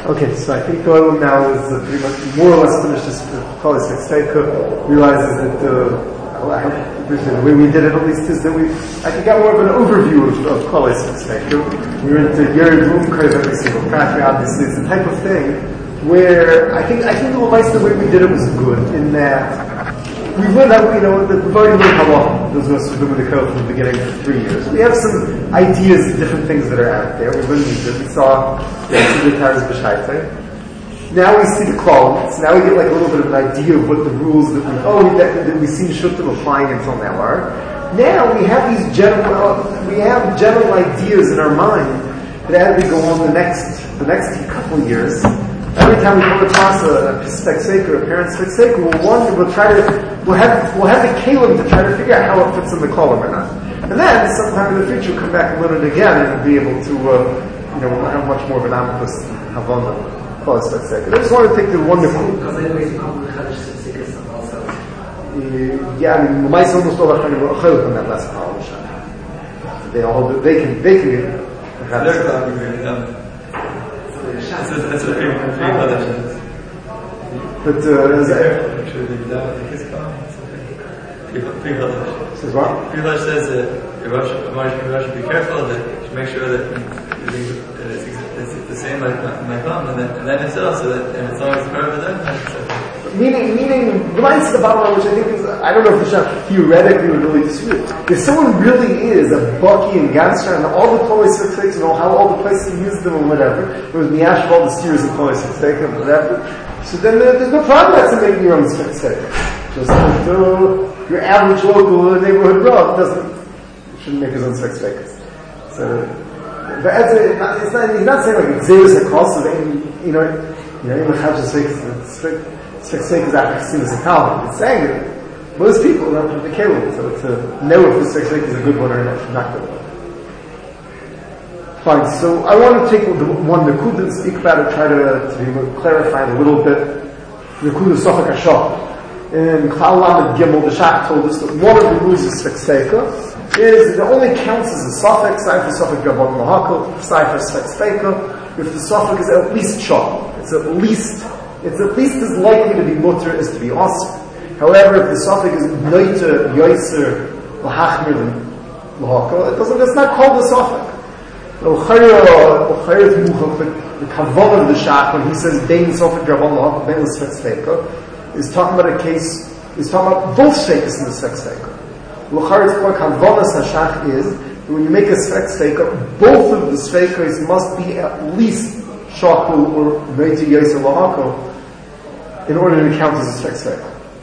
Okay, so I think the Olam now is pretty much more or less finished this Kol Seika, realizes that the way we did it at least is that I think got more of an overview of Kol Seika. We were into Yerid Mumkar every single country, obviously. It's the type of thing where I think the way we did it was good in that we've learned how, we've already learned how long those of us who've been with the code from the beginning for 3 years. We have some ideas of different things that are out there. We've learned these. We saw the Taras B'Shaitei. Now we see the klal. So now we get like a little bit of an idea of what the rules that we've seen Shuttim applying until now are. Now we have these general ideas in our mind that as we go on the next couple of years, every time we come across a Seika or a parent's Seika, we'll have the kalim to try to figure out how it fits in the kolam or not. And then sometime in the future we'll come back and learn it again and be able to we'll have much more of an amicus havana call it Seika. I just want to take the wonderful because anyways you come with Kaddish Seika also. Yeah, I mean Maisa almost all Achronim were achel from that last power. They can get that's a big Kaddish. But says what? Pilash says that you should be careful that you should make sure that it's the same like my palm, and then it's also that it's always part of it. Meaning, reminds the bottom line, which I think is, I don't know if the Shach theoretically would really dispute. If someone really is a Bucky and Ganstra and all the Kolei Six and how all the places he used them and whatever, there was Miyash of all the series of Kolei Six and whatever, so then there's no problem that's making your own Six. Just your average local neighborhood Rav shouldn't make his own Six. So, but he's not saying like it's Zeus and Kos, even Chaj Six is after seen as a Talmud. It's saying that most people don't have the Kelim, so to know if the Six is a good one or not good one. Fine, so I want to take the Nakuda and speak about it, try to clarify it a little bit. Nakuda Sofak Ashah. In Klal Lamed Gimel, the Shach told us that one of the rules of Six is it only counts as a Sofak, Sofak Gabon Mahakal, Sofak Sfeika, if the Sofak is at least Shah. It's at least as likely to be mutter as to be asr. However, if the Sofak is noiter, yoiser, lahachmir than lahakal, it's not called the Sofak. The kavanah of the Shach, when he says bein Sofak Gabon Lahakal, bein l'sfek Sfeika, is talking about is talking about both Sfeikas in the Sfek Sfeika. L'charetz kwa kavanah Hashach is that when you make a Sfek Sfeika, both of the Sfeikas must be at least shakul or noiter, yoiser, lahakal, in order to count as a Sfek.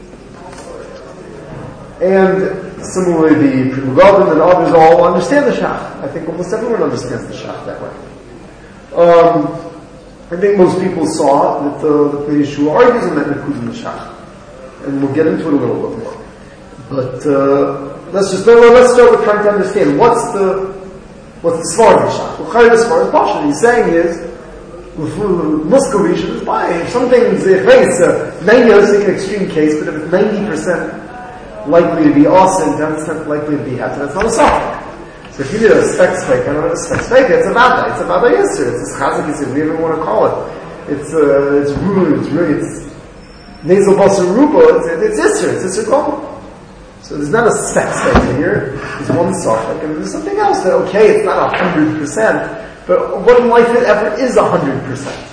And similarly, the Pribugavim and others all understand the Shach. I think almost everyone understands the Shach that way. I think most people saw that the Yeshua argues on that Nakud in the Shach. And we'll get into it a little bit more. But let's start with trying to understand what's the Svar of the Shach. Well, the Svar is Pasha. He's saying is, Muscovician is by. If something's it's a 90% an extreme case, but if it's 90% likely to be awesome, 10% likely to be happy, that's not a Sofak. So if you did a Sfek Sfeika, I don't know what a Sfek Sfeika, it's a Vada. It's a Vada Yisr. It's a Chazik Yisr, whatever you want to call it. It's nasal basar ruba, it's Yisr, it's Yisr Gomel. So there's not a Sfek Sfeika here, there's one Sofak, and there's something else that, okay, it's not 100%, but what in life ever is 100%?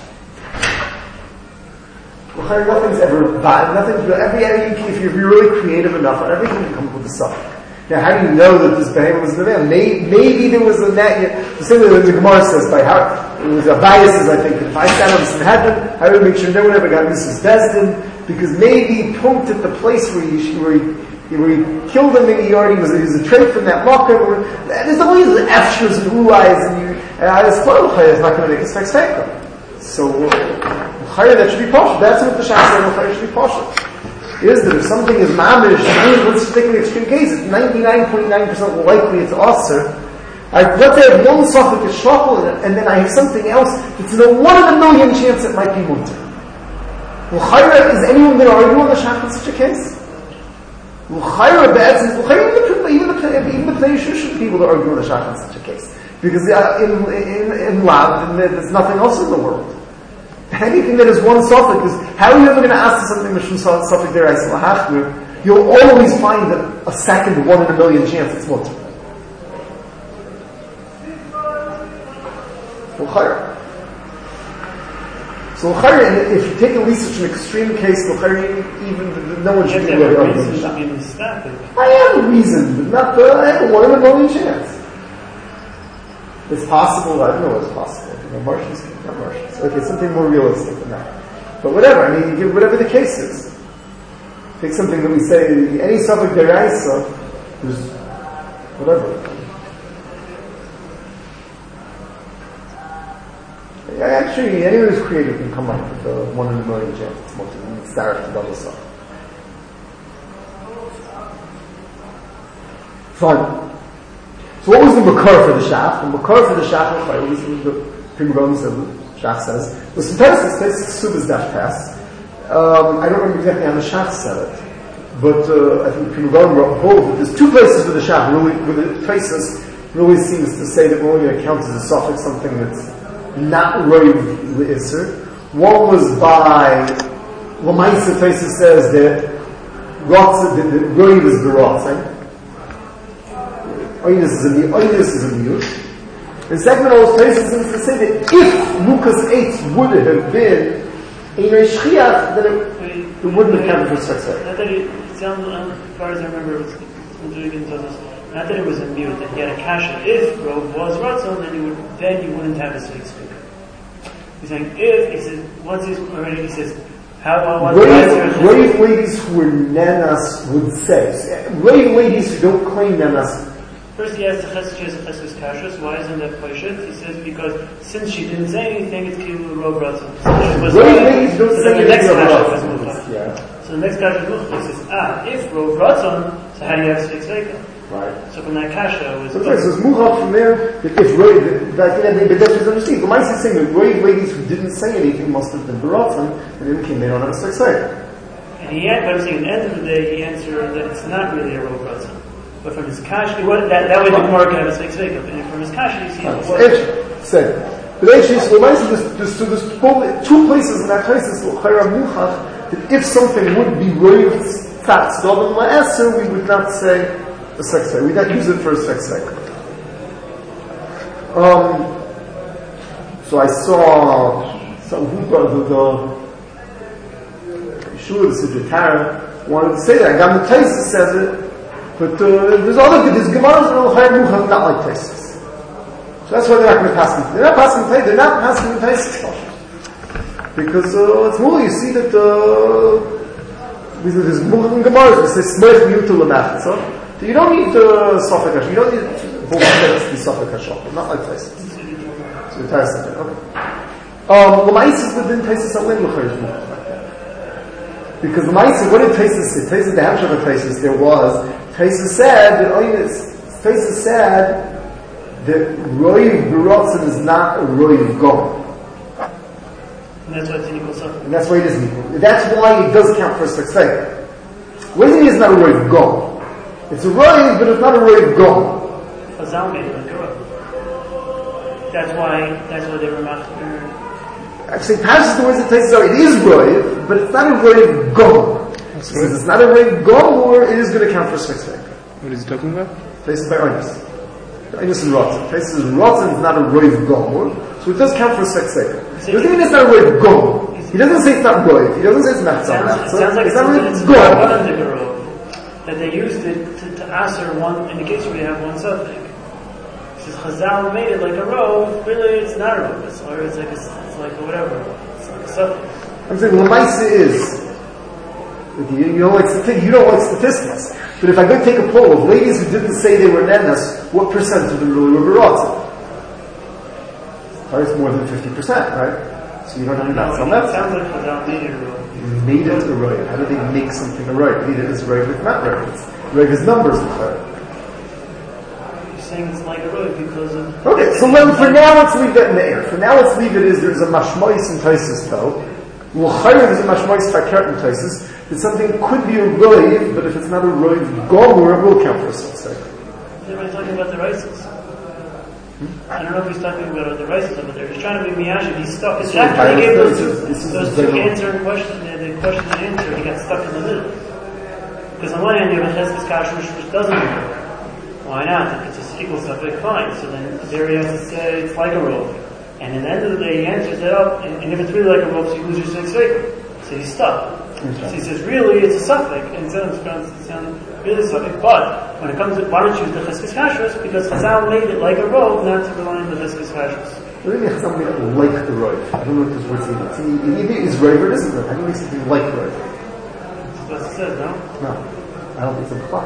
Well, nothing's ever bad. If you're really creative enough, everything can come up with a suffix. Now, how do you know that this behemoth was the man? Maybe there was a net. The same way the Gemara says, by how it was a bias, I think. If I stand on some heaven, I would make sure no one ever got Mrs. Besdin, because maybe he punked at the place where he killed him. Maybe he was a trait from that market. There's always Fshers and Uais, and I spoil Chaya is not going to make a Sfek. So Chaya, that should be Pasha. That's what the Shach said. Chaya should be Pasha. Is that if something is mamish, let's take an extreme case, it's 99.9% likely it's aser. Let's say I have one Sofak is shakul, and then I have something else that's in a 1 in a million chance it might be mutter. Well, Chaya, is anyone going to argue on the Shach in such a case? Well, Chaya, even the Pnei Yeshua people that argue on the Shach in such a case. Because in Lav, there's nothing else in the world. Anything that is one suffix is, how are you ever going to ask for something Mishum suffix deraisa lahachmir? You'll always find a second 1 in a million chance it's mutter. So if you take at least such an extreme case, even no one should be really arguing. I have a reason, but not I have a 1 in a million chance. It's possible, I don't know what's possible. Martians, not Martians. Okay, something more realistic than that. But whatever, whatever the case is. Take something that we say, any suffix deraisa, there's whatever. Actually, anyone who's creative can come up with a 1 in a million chance. It's direct to double stuff. Fine. So what was the makar for the shach? The makar for the shach, at least the Prima Golden said, shach says, was some tests, Subas Dash test. I don't remember exactly how the shach said it, but I think Prima Golden wrote both. There's 2 places where the shach really, where the traces really seems to say that we're only going to count as a suffix something that's not roiv l'isser. One was by Lamaisa Traces says that roiv is b'rotzai. Oinus is a mute. And second of all, Traces seems to say that if Lukas 8 would have been a shchiach, then it wouldn't have counted for success. Not that it sounds, as far as I remember, it was not that it was a mute, that he had a kasha. If Rov was Ratzon, then you wouldn't have a six figure. He's saying if, he says, once he's already, he says, how about Rave ladies who were nanas would say, Rave ladies who don't claim nanas. First he asks the Chesed Kashrus, why isn't that Poshet? He says, because since she didn't say anything, it's Kilu Rov Ratzon. Rave ladies don't say anything about Ratzon. So the next Kasha is says, if Rov Ratzon, so how do you have six veka? Right. So from that kasha was... So it's muhach from there, that if that's understood. The Maisa is saying that Rave ladies who didn't say anything must have been Baratzim, and then came in on a success. And he had, but I'm saying at the end of the day, he answered that it's not really a Rov Ratzon. But from his kasha, that way the Gemara can have a six veka. But from his kasha, you see it was... Said. But actually, so the Maisa, there's 2 places in that place, is muhach, that if something would be Rave fats, we would not say a sex cycle. We don't use it for a sex cycle. So I saw who brought the Yeshua, the Sijatara, wanted to say that. Gam the Taisus says it, but there's Gemaras that are not like Taisus. So that's why they're not going to pass them. They're not passing the Taisus. Because it's more, you see that there's Muchach and Gemaras, it says Smech Mutu L'Machatza. You don't need Sofek HaShop. You don't need both to be Sofek HaShop. Not like Taisus. So the Taisus is okay. L'maisis within Taisus Alim L'chayr like that. Because L'maisis, what did Taisus say? Taisus, the Hamshach of Taisus, there was, Taisus said that Roiv B'rotzen is not a Roiv Gom. And that's why it's an equal suffix. And that's why it isn't equal. That's why it does count for a success. What do you mean it's not a Roiv Gom? It's a roiv, but it's not a roiv gom. Chazal made it like a roiv. That's why they were machmir. Actually, Pashas the words it takes out, it is roiv, but it's not a roiv gom. Since it's not a roiv gom, or it is going to count for 6 veka. What is he talking about? Places by Oinus. Oinus and Rotzen. Places is Rotzen is not a roiv gom, so it does count for 6 veka. It doesn't mean it's not a roiv gom. He doesn't say it's not roiv. He doesn't say it's not tzamach. It sounds like it's not roiv gom. That they used it to answer one, in the case where you have one suffix. He says, Chazal made it like a row, really it's not a row, it's like a whatever, it's like a suffix. I'm saying, Lamaisa is, you don't like statistics, but if I go take a poll of ladies who didn't say they were nenas, what percent of them really were Baratzim? Probably more than 50%, right? So you don't have that. It sounds like Chazal made it a row. Made it a roiv. How do they make something a roiv? Made it as roiv with not roiv. Roiv is numbers of roiv. You're saying it's like a roiv because of... Okay, so for now let's leave that in the air. For now let's leave it as there's a mashmois in Taisus though. There's a mashmois fakert in Taisus that something could be a roiv, but if it's not a roiv gomor, it will count for a success. Everybody's talking about the rices. I don't know if he's talking about the rices over there. He's trying to be miyashiv. He's stuck. It's after he gave those two answer questions, the question and answer, he got stuck in the middle. Because on one hand, you have a cheskes kashrus which doesn't work. Why not? If it's just equal suffix, fine. So then there he has to say it's like a rope. And at the end of the day, he answers it up, and if it's really like a rope, so you lose your six figure. So he's stuck. So he says, really, it's a suffix, and it sounds really a suffix, but when it comes to, why don't you use the cheskes kashrus? Because Chazal made it like a rope, not to rely on the cheskes kashrus. Maybe Chazal made it like the rope. I don't know if this word's even. Either it's rope or it isn't rope. How do you make something like rope? That's what it says, no? No. I don't think it's a clock.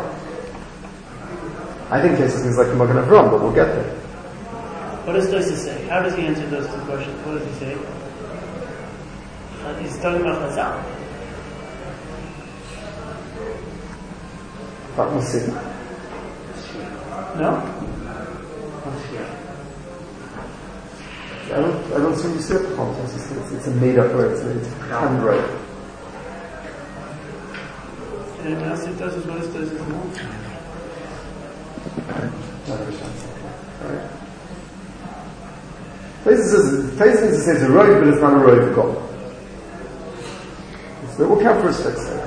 I think this is like the Magen Avraham, but we'll get there. What does Tosfos say? How does he answer those two questions? What does he say? He's talking about Chazal. But we'll see. No? I don't see you say it. It's a made up word. It's handwriting. And it asks Tosfos, what is Tosfos know? Alright. Tosfos says it's a road, but it's not a road of God. So we'll count for a second.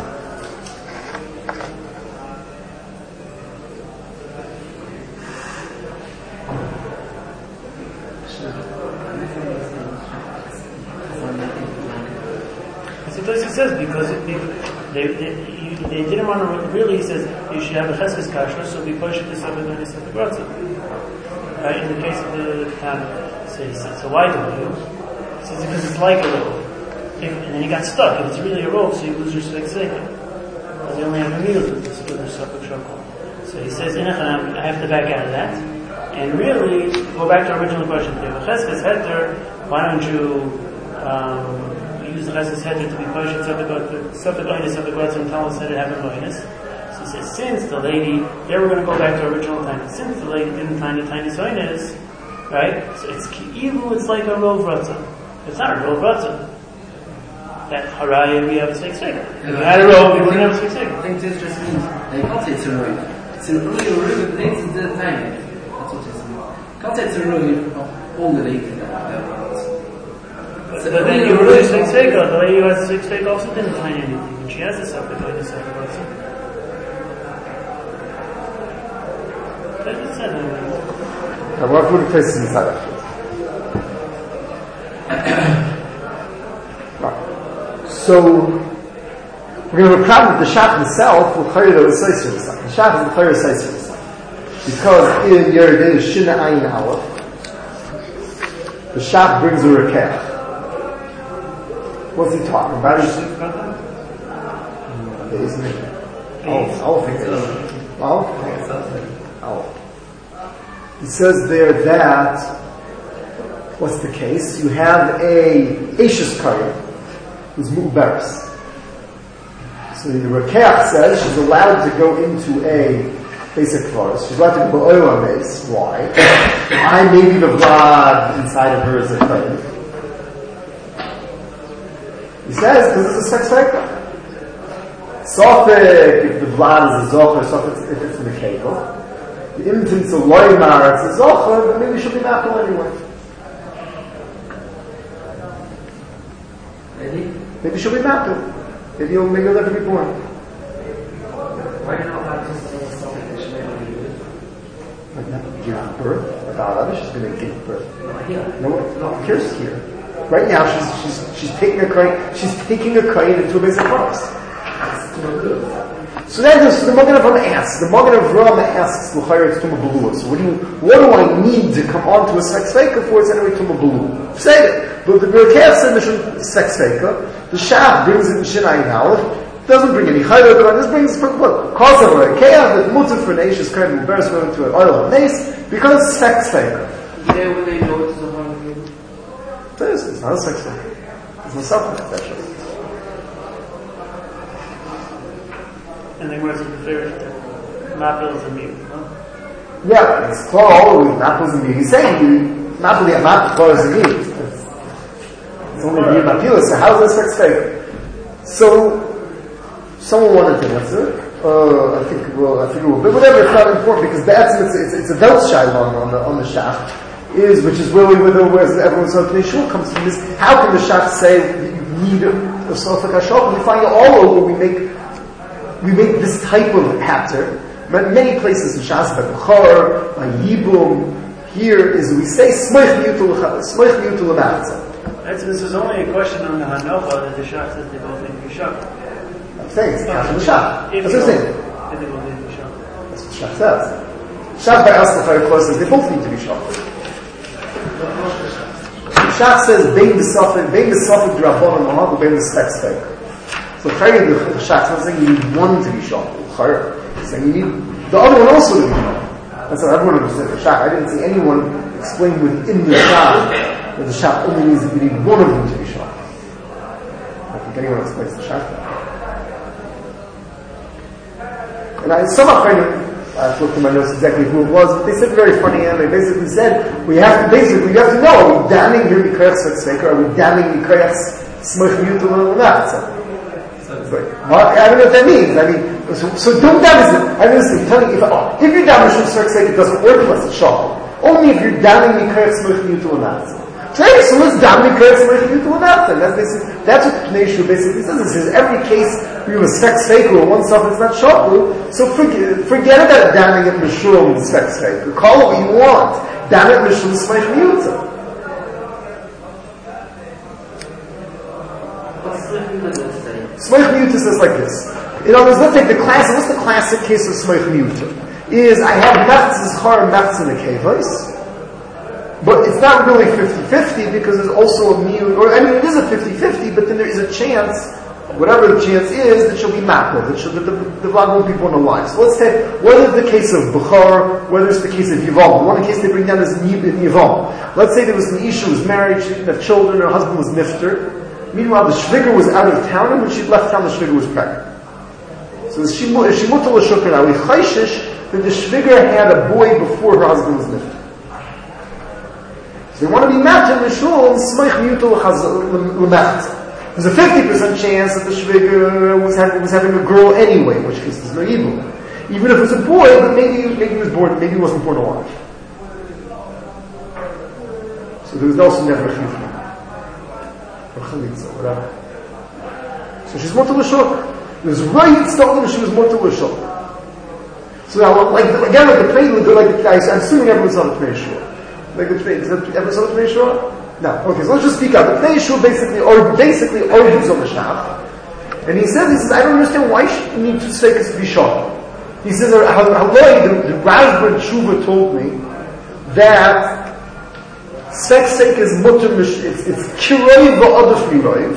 Tosfos says because they didn't want to really. He says you should have a cheskes kashrus, so be pushed to something like this at the grotza. Right? In the case of the Tana, so he said, so why don't you? He says because it's like a rope, and then you got stuck. If it's really a rope, so you lose your six seconds. Because you only have a meal with this suffix shakol. So he says, I have to back out of that, and really go back to our original question. If you have a cheskes heter, why don't you? Use the cheskes heter to be pushed suffix oinus of the grotza and tell us that it happened oinus. So he says, since the lady, there we're going to go back to our original time. Since the lady didn't find the tiny oinus, right? So it's like a rov rotza. It's not a rov rotza. That haraya we have a six figure. If you had a rov, you wouldn't have a six figure. I think this just means that you can't say it's a rov. It's a rov, but it's the time. That's what it is. You can't say it's a rov all the lady. But then you lose six figure. The lady who has a six figure also didn't find anything. And she has a suffix oinus of the grotza. That's what it said. Now, what would the place inside of it? Right. So, we're going to have a problem with the Shach himself, with Chayra was Seisir L'Sach. The Shach is the Chayra Seisir L'Sach. Because in Yeridei Shina Ayin Aleph, the Shach brings a Rekech. What's he talking about? Isn't it? Oh, think so. Oh. He says there that, what's the case? You have a Eishes Karim, who's Mu'beres. So the Rekech says she's allowed to go into a basic forest. She's allowed to go to Olam Eis. Why? Maybe the Vlad inside of her is a Karim. He says, because it's a sex cycle. Sofik, if the Vlad is a Zocher, Sofik if it's in the Kegel. The impotence of Loimar, it's a Zocher, but maybe she'll be Mapel anyway. Really? Maybe she'll be Mapel. Maybe you'll never be born. Why do you not have to say something that she never be? Like not give birth? About she's going to give birth. No, here's here. Right now, she's taking a coin into a basic forest. So then the Magen Avraham asks. The Magen Avraham asks, "L'chayr it's Tumah Belua." So what do I need to come onto a sex faker for? It's anyway Tumah Belua. Say it. But the Rekech said mission sex faker. The Shach brings it in Shinai Aleph. Doesn't bring any chayra. This brings what? Cause of a Rekech that mutter for an Eishes Karim who bears going to an oil of mace because it's sex faker. There when they know it's a hard. It's not a sex faker. It's not something special. And then where's the favorite? Mapil is a mute, huh? Yeah, it's plural with Mapil is a mute. He's saying Mapil is a mute. It's only Mapil, so how is this sex faker? So, someone wanted to answer. I think it will, but whatever, it's not important because it's a Weltscheilung on the Shach, which is really where everyone's Pnei Shul comes from. Is how can the Shach say that you need a Sofek HaShach? We find it all over. We make this type of hapter. Many places in Shas, by Bechor, by Yibum, here is we say Smoich Miyutu L'Machza. This is only a question on the Hanocha that the Shach says they both need to be Shach. I'm saying it's Kash and the Shach. That's what I'm saying. If they both need to be Shach. That's what Shach says. Shach by us, the Fire Clause says they both need to be Shach. Shach says Bein B'Sofik D'Rabbanan Mahal, Bein B'Spek. So the Shach is not saying you need one to be Shach. He's saying you need the other one also to be Shach. That's what everyone understood the Shach. I didn't see anyone explain within the Shach that the Shach only means that you need one of them to be Shach. I think anyone explains the Shach. And I somehow kind of looked at my notes exactly who it was, but they said very funny, and they basically said, we have to know, are we damning your Mikrach Svek, or are we damning Mikrach Smoich Miyutu L'Machza? What? I don't know what that means. I mean, so don't damage it. I mean, listen, I'm telling you, if you're damaging Svek, it doesn't work unless it's Shach. Only if you're damning Mikrach Smoich Miyutu L'Machza. So let's damn Mikrach Smoich Miyutu L'Machza. That's what the Pnei Shul basically says. It says every case we have a Svek Svek or one stuff that's not Shach, so forget about damning it Mishul and Svek Svek. Call it what you want. Damn it Mishul and Smoich Miyutu. Smoich Miyuta says like this. In other words, let's take what's the classic case of Smoich Miyuta? Is I have Mechz Zchar and Mechz in a Kevos, but it's not really 50-50 because there's also a mute, it is a 50-50, but then there is a chance, whatever the chance is, that she'll be makro, that the Vlad won't be born alive. So let's take, whether it's the case of Bechor, whether it's the case of Yivam. One case they bring down is Yivam. Let's say there was an Isha who was married, she didn't have children, her husband was nifter. Meanwhile, the shviger was out of town, and when she left town, the shviger was pregnant. So if she mutal l'shukr now, we chayshish that the shviger had a boy before her husband was nifter. So they want to be matched in the shul and smoich mutal l'mechz. There's a 50% chance that the shviger was having a girl anyway, in which case there's no evil. Even if it was a boy, but maybe he was born, maybe he wasn't born alive. So there was also never a chiyuv. Whatever. So she's mutal l'shuk. There's right stuff that she was mutal l'shuk. So now, like the Pnei, I'm assuming everyone's on the Pnei Shul. Is that everyone's on the Pnei Shul? No. Okay, so let's just speak out. The Pnei Shul basically argues on the Shach. And he says, I don't understand why she need to say this to be shot. He says, the Rashba Tshuva told me that Svek is mutter, it's kiroi v'adaf miroiv.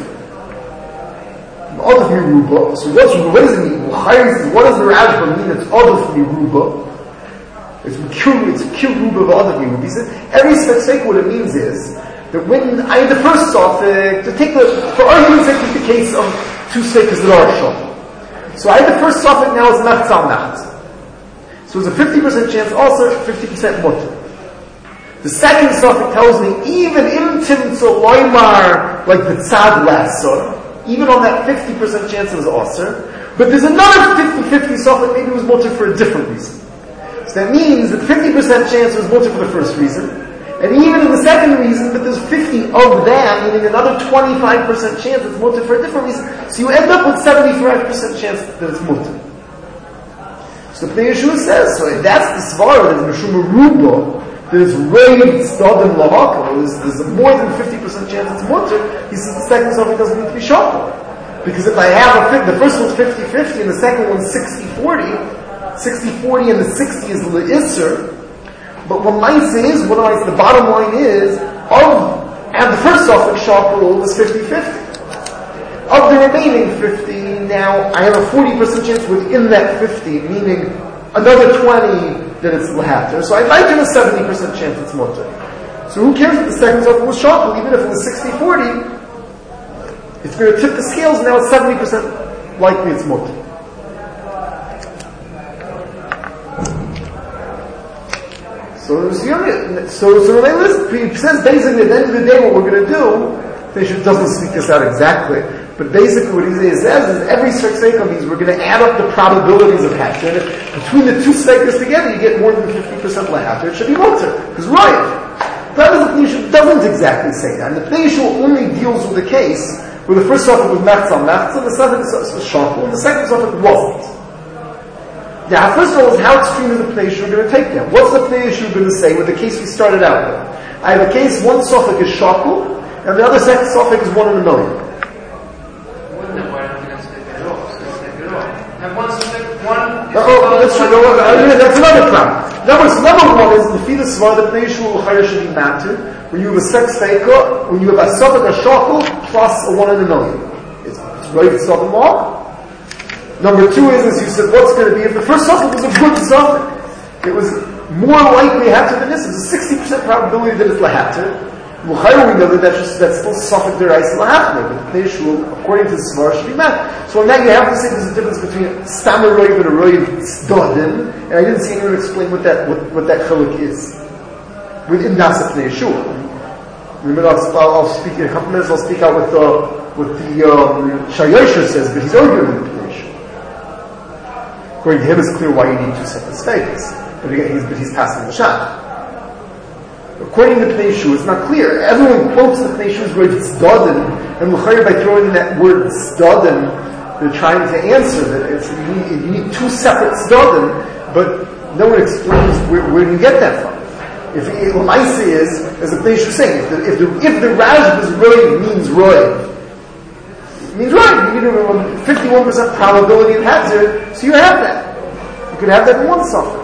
Adaf miruba. So what does it mean? What does the Rashba mean? It's adaf miruba. It's kiruba v'adaf miruba. He said, every Svek, what it means is, that when the first Sofik, for argument's sake, take the case of two Svekas that are shot. So the first Sofik now is Mechz al Mechz. So there's a 50% chance also, 50% mutter. The second Sofik tells me, even in Timtza Loimar, like the Tzad Lasser, even on that 50% chance it was Osir, but there's another 50-50 Sofik, maybe it was mutter for a different reason. So that means that 50% chance was mutter for the first reason, and even in the second reason, but there's 50 of that, meaning another 25% chance it's mutter for a different reason, so you end up with 75% chance that it's mutter. So the Pnei Yeshua says, so if that's the Svara, there's Meshuma Ruba, there's raid Stadim Lahaka, there's a more than 50% chance it's mutter, he says the second Sofik doesn't need to be shakal. Because if I have the first one's 50-50 and the second one's 60-40, 60-40 and the 60 is the Isser, but what the bottom line is, and the first Sofik shakal is 50-50. Of the remaining 50, now I have a 40% chance within that 50, meaning another 20 that it's lahater. So I might give a 70% chance it's mutter. So who cares if the second Sofik was shakal, even if it was 60-40, it's going to tip the scales, now it's 70% likely it's mutter. So he says basically at the end of the day what we're going to do Pnei doesn't speak this out exactly, but basically what he says is every Seika means we're going to add up the probabilities of Heter, and if between the two Seikas together you get more than 50% Lehater, it should be Motor, because right. That is the Pnei doesn't exactly say that, and the Pnei only deals with the case where the first suffix was Mechzal, the second was Shakel, and the second suffix wasn't. Now, first of all, is how extreme is the Pnei we're going to take there? What's the Pnei going to say with the case we started out with? I have a case, one suffix is Shakel, and the other second suffix is 1 in a million. That's another problem. Number one is the fetus var the Pnei Shul should be matter when you have a sex feika, when you have a suffix a shakel plus a 1 in a million. It's right, it's not a mark. Number two is, as you said, what's going to be if the first suffix was a good suffix? It was more likely Hatter than this. There's a 60% probability that it's Lahatter. We know that that's still suffix deraisa Lahatter, but the Pnei Shul, according to the Svar, should be met. So in that you have to say there's a difference between Stammer Roiv and a Roiv Stodin, and I didn't see anyone explain what that chiluk is within Nasa Pnei Shul. Remember, I'll speak in a couple minutes. I'll speak out what the Shayosher says, but he's arguing with the Pnei Shul. According to him, it's clear why you need two separate spaces. But again, he's passing the shot. According to the Pnei Shul, it's not clear. Everyone quotes the Pnei Shul's word Tzadin, and L'chayr by throwing in that word Tzadin, they're trying to answer that you need two separate Tzadin, but no one explains where you get that from. If what I say is, as the Pnei Shul is saying, if the Rajba's Roiv means Roiv, it means Roiv. You need a 51% probability of Hatzir, so you have that. You could have that in one suffix.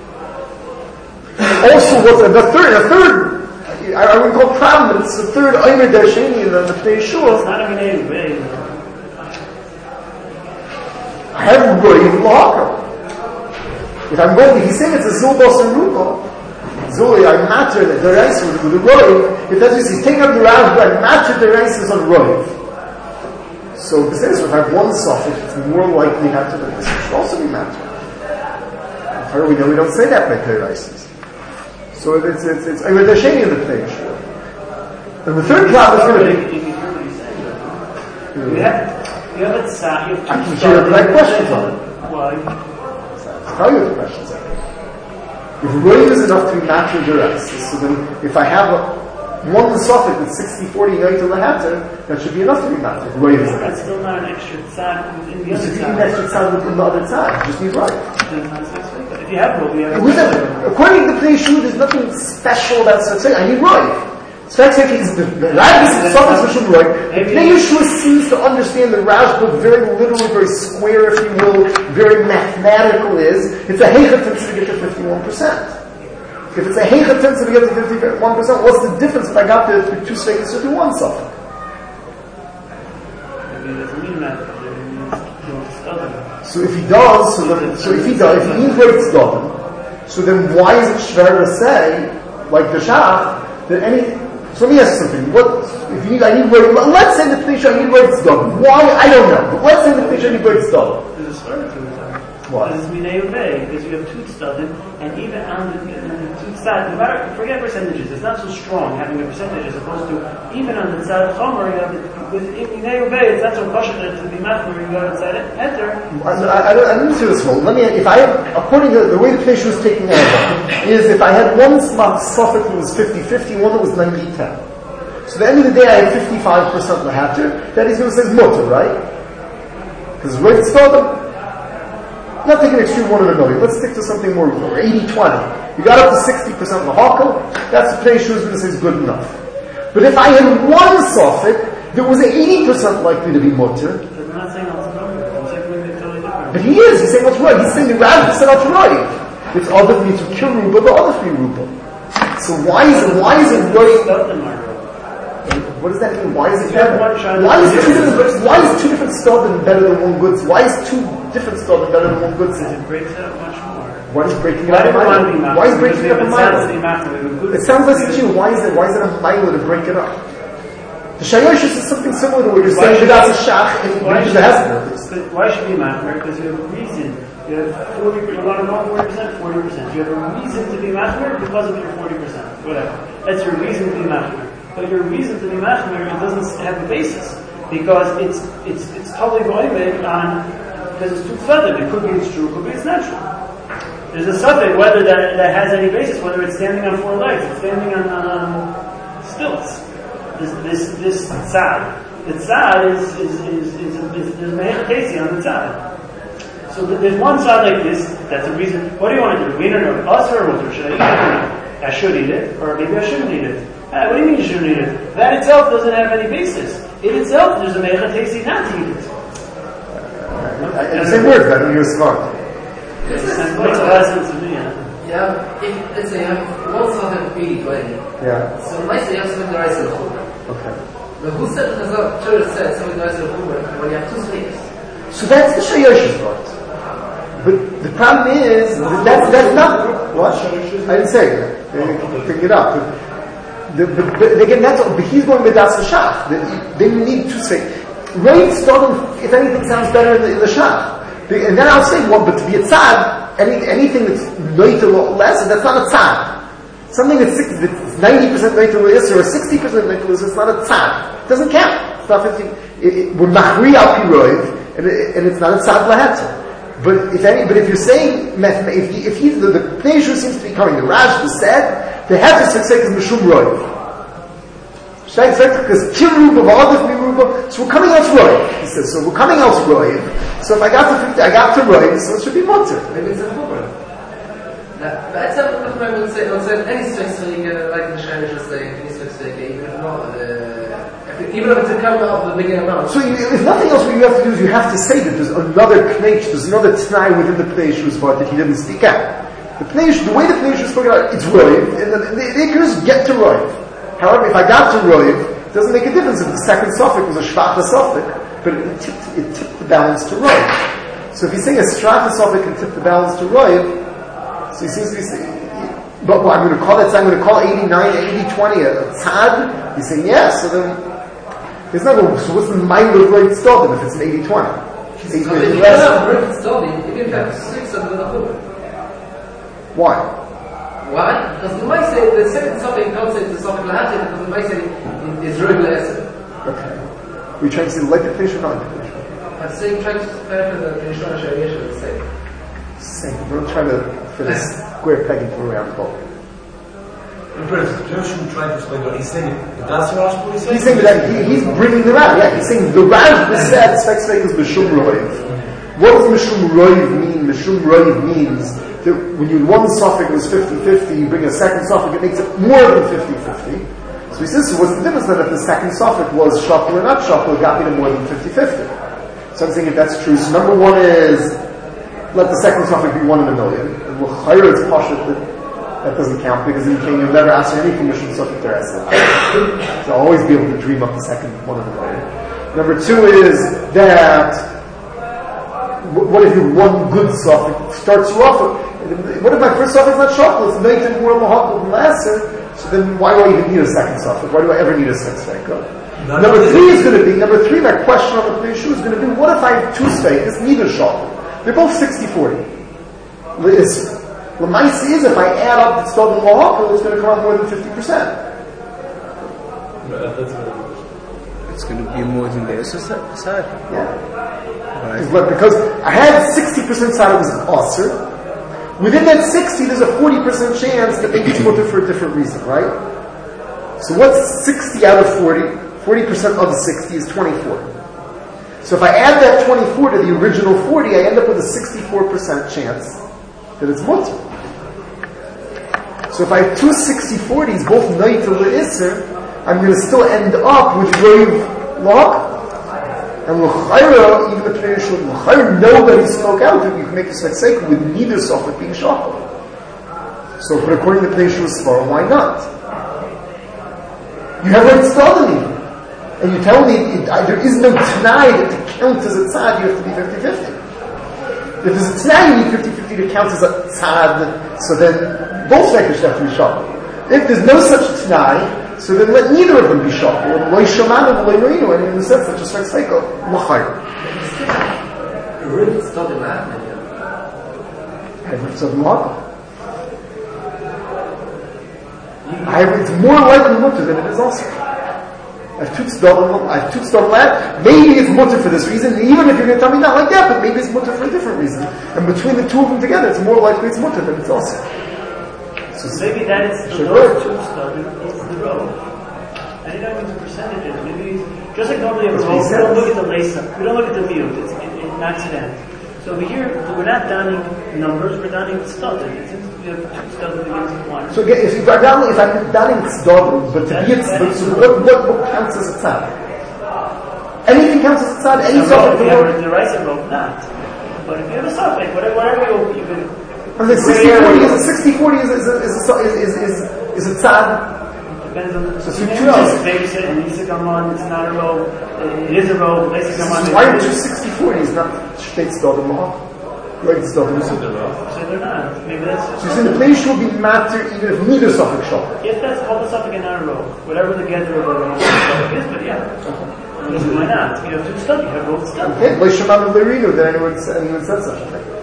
Also, what's the third, I wouldn't call problem, but it's the third Aymer Darshani in the Pnei Shul. It's not a Minei Ubei. I have Roiv L'Hakam. If I'm going, he's saying it's a Zilbos and Rupa. Zuli, I matter the Deraisa with the Roiv. If that's what he's taking up the Rav, I matter the Deraisa on Roiv. So, if I have one suffix, it's more likely matter than this. It should also be matter. How do we know we don't say that by Deraisa? So it's Aymer Darshani in the Pnei Shul. And the third problem is going to be. You have a tzad. I can hear the right questions on it. Why? I'll tell you what the questions are. If Roiv is enough to be natural deraisa, so then if I have one suffix with 60-40 Yoit to Lahatter, that should be enough to be natural. Roiv is enough. That's still not an extra tzad within the other tzad. You need an extra tzad within the other tzad. You just need right. If you have Roiv, you have according to the Pnei Shul, there's nothing special about Tzad. I need Roiv. Tzad is the Rajba suffix which should Roiv. Pnei Shul seems to understand the Rajba very literally, very square, if you will, very mathematical is. It's a heichatim to get to 51%. If it's a heichatim to get to 51%, what's the difference if I got the two sveikas to do one suffix? So if he does, if he needs Roiv Tzadin, so then why is it shver to say, like the Shach, that so let me ask you something. I need Roiv, let's say the Pnei Shul I need Roiv Tzadin. Why? I don't know. But let's say the Pnei Shul I need Roiv Tzadin. There's a story to it. Why? Because it's Minei Ubei, because you have two Tzadin, and even on the two Tzad, no matter, forget percentages, it's not so strong having a percentage as opposed to, even on the Tzad Chomer, you have with Minei Ubei, it's not so kosher to be machmer, you go inside it, enter. I didn't see this whole. According to the way the Pnei Shul is taking out, is if I had one suffix that was 50-50, one that was 90-10. So at the end of the day, I have 55% Lahatter, that he's going to say is Mutter, right? Because Roiv Tzadin, not taking an extreme 1 in a million. Let's stick to something more 80-20. You got up to 60% L'Hakam, that's the Pnei Shul is going to say is good enough. But if I had one suffix that was 80% likely to be Mutter, I'm not saying that's wrong. I'm saying something totally different. but he is. He's saying what's right. He's saying the Rav said that's right. It's other than to kill Ruba, the other 3 Ruba. So why is it right? What does that mean? Why is it better? Why is two different Stodim better than one good? Why is two different Stodim better than one good? Because it breaks it up much more. Why is breaking it up a mile? Why is breaking it up a mile? It sounds like it's you. Why is it a mile to break it up? The Shayoshes is something similar to what you're saying without a Shach and the Hesed. Why should it be machmer? Because you have a reason. You have 40%, you want to know 40%, 40%. You have a reason to be machmer because of your 40%. Whatever. That's your reason to be machmer. but your reason to be machmir, it doesn't have a basis. Because it's totally void on, because it's too feathered. It could be it's true, it could be it's not true. There's a suffix whether that has any basis, whether it's standing on four legs, it's standing on stilts. This tzad. The tzad is me'ech tesi on the tzad. So there's one tzad like this, that's the reason. What do you want to do? Wiener or us or what? Should I eat it? I should eat it, or maybe I shouldn't eat it. What do you mean you shouldn't eat it? That itself doesn't have any basis. In itself, there's a me'ech tesi not to eat it. The same word, but you're smart. It's a lesson to me, yeah. If, let's say you have one side of 80-20. Yeah. So let's say you have something the rice of the Chumrah. Okay. But who said that the Torah said something the rice of the Chumrah when you have two steaks? So that's the Shayoshi's part. But the problem is, that's not, what? I didn't say that. They pick it up. But again, but he's going with Das Shach. They need to say, Rain starting, if anything, sounds better in the Shach. And then I'll say, but to be a tzad, anything that's noit less, that's not a tzad. Something that's 90% noit l'is or 60% noit l'is, it's not a tzad. It doesn't count. It's not 50. We're machri al piroiv, and it's not a tzad lahet. But if you're saying, if he's the Pnei Yeshua seems to be coming, the Rashba said, the have to say is mishum roiv. Because so we're coming out roiv. He says, so we're coming out roiv. So if I got to 50, I got to roiv, so it should be mutter. Maybe it's a chumrah. That's what I would say. Any strength when you get like the Shiner just saying, any strength even if it's a cover of the bigger amount. So if nothing else, what you have to do is you have to say that there's another knech, there's another t'nai within the Pnei Yeshua's part that he didn't speak out. The way the Pnei Yeshua spoke out, it's roiv, and then they can just get to roiv. However, if I got to roiv, it doesn't make a difference if the second suffix was a shvata suffix, but it tipped the balance to roiv. So if he's saying a shvata suffix can tip the balance to roiv, so he seems to be saying, but I'm going to call that, I'm going to call 89, 80-20 a tzad. He's saying yes, so then there's not a, so what's the mind of right stodim if it's an 80-20? If you have a right stodim, you can have 6 of the chumrah. Why? Why? Because the might say the second suffix don't say the suffix lahatin, because the might say is roiv le'eser. Okay. We're trying to say like the fish or not the fish? I'm saying trying to prepare for the Nishon Shariah is the same. Same. We're trying to fit a square peg into a round hole. Joshua trying to explain what he's saying. That's what he's saying that he's bringing them out. Yeah, he's saying the Rashba said Spek is Mishum Roiv. What does Mishum Roiv mean? Mishum Roiv means that when you one suffix is 50-50, you bring a second suffix, it makes it more than 50-50. So he says, so what's the difference then if the second suffix was shakal or not shakal, it got me to more than 50-50. So I'm saying if that's true, so number one is let the second suffix be 1 in a million. And l'chayr it's pashut that doesn't count because you'll never answer anything Mishum Suffix there as so I'll always be able to dream up the second 1 in a million. Number two is that what if your one good suffix starts you off? What if my first suffix is not shakal? It's native more lahakal than lesser. So then why do I even need a second suffix? Why do I ever need a second suffix? Number three, my question on the Pnei Yeshua is going to be, what if I have two suffixes, neither shakal? They're both 60-40. The mice is if I add up the stodim lahakal, it's going to come out more than 50%. It's going to be more than the other side. Yeah. Right. Because I had 60% side it was an osir. Within that 60, there's a 40% chance that maybe it's mutter for a different reason, right? So what's 60 out of 40? 40% of 60 is 24. So if I add that 24 to the original 40, I end up with a 64% chance that it's mutter. So if I have two 60-40s, both night to l'isser, I'm going to still end up with roiv lahakal. And l'chayra, even the Pnei Yeshua, l'chayra, nobody spoke out that you can make a svek with neither suffix being shakal. So, but according to the Pnei Yeshua's svara, why not? You have right stodim even. And you tell me there is no t'nai that to count as a tzad, you have to be 50-50. If there's a t'nai, you need 50-50 to count as a tzad, so then both svekers have to be shakal. If there's no such t'nai, so then let neither of them be shakal. And loy shamanu v'loy marinu, and in the sense that just like cycle, l'chayr. Really stodim lahatin. Every stodim lahakal. It's more likely mutter than it is also. I have two tzedakah left. Maybe it's mutter for this reason, even if you're going to tell me not like that, but maybe it's mutter for a different reason. And between the two of them together, it's more likely it's mutter than it's also. So maybe that is the those two tzedakah is the row. And you don't need the percentages. Maybe just like normally a row, we don't look at the lace up. We don't look at the view. It's an accident. So over here, we're not donning numbers, we're donning tzedakah. Since we have two tzedakah begins with one. So again, if I'm donning tzedakah, but to be what counts as a tzad? Anything counts as a tzad? Any suffix? If you have a derisive row, not. But if you have a suffix, whatever you can. I mean, 60-40 is a tzad. Depends on the so maybe say Nisakaman, it's not a row. It is a row. Why are 60-40s not state tzedakah law? Right, tzedakah. So they're not. Maybe that's. So you're saying the place will be matter even if neither suffix shall. If that's all the suffix in not a row, whatever the gather of the suffix is, but yeah. Why not? You have two stuff. You have both stuff. Okay, Leishman and Lerino that anyone said such a thing.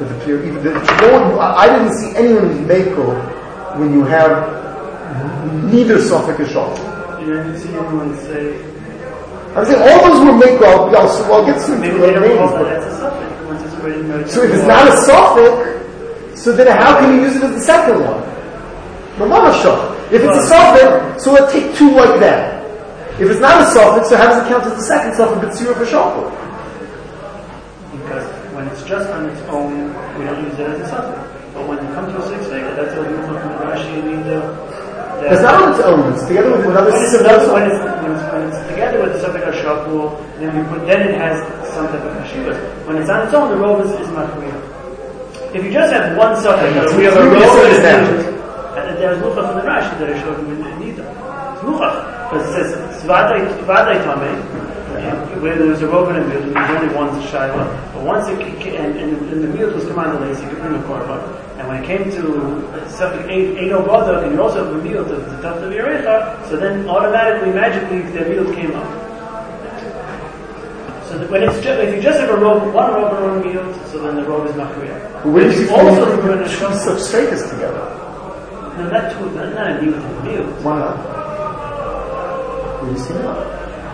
I didn't see anyone in Mako when you have neither suffix is shal. You didn't see anyone say. I'm saying all those were Mako. I'll get some maybe they never call that as a suffix. Once it's written. So if it's not a suffix, so then how can you use it as the second one? If it's a suffix, so let's take two like that. If it's not a suffix, so how does it count as the second suffix but zero for shakal? Because when it's just on its own, we don't use it as a suffix. But when you come to a six figure, that's what we look from the Rashi and it's not on its own, it's together with another suffix. When it's together with the suffix or shakal, then it has some type of kashivas. When it's on its own, the robe is machriya. If you just have one suffix, we have a robe and there's luchach from the Rashi that I showed you in Nida. It's luchach. Because it says, Svadai Tameh, where there's a robe and a miut, there's only one shayla. But once and the miut was commanded lace, you could bring a korban. And when it came to subject 8 Badak, and you also have a miut of the Taft of Yerecha, so then automatically, magically, the miut came up. So that when if you just have one robe and one miut, so then the robe is machriya. Where do you find two substratas together? No, not a miut and a miut. Why not? Where do you see that?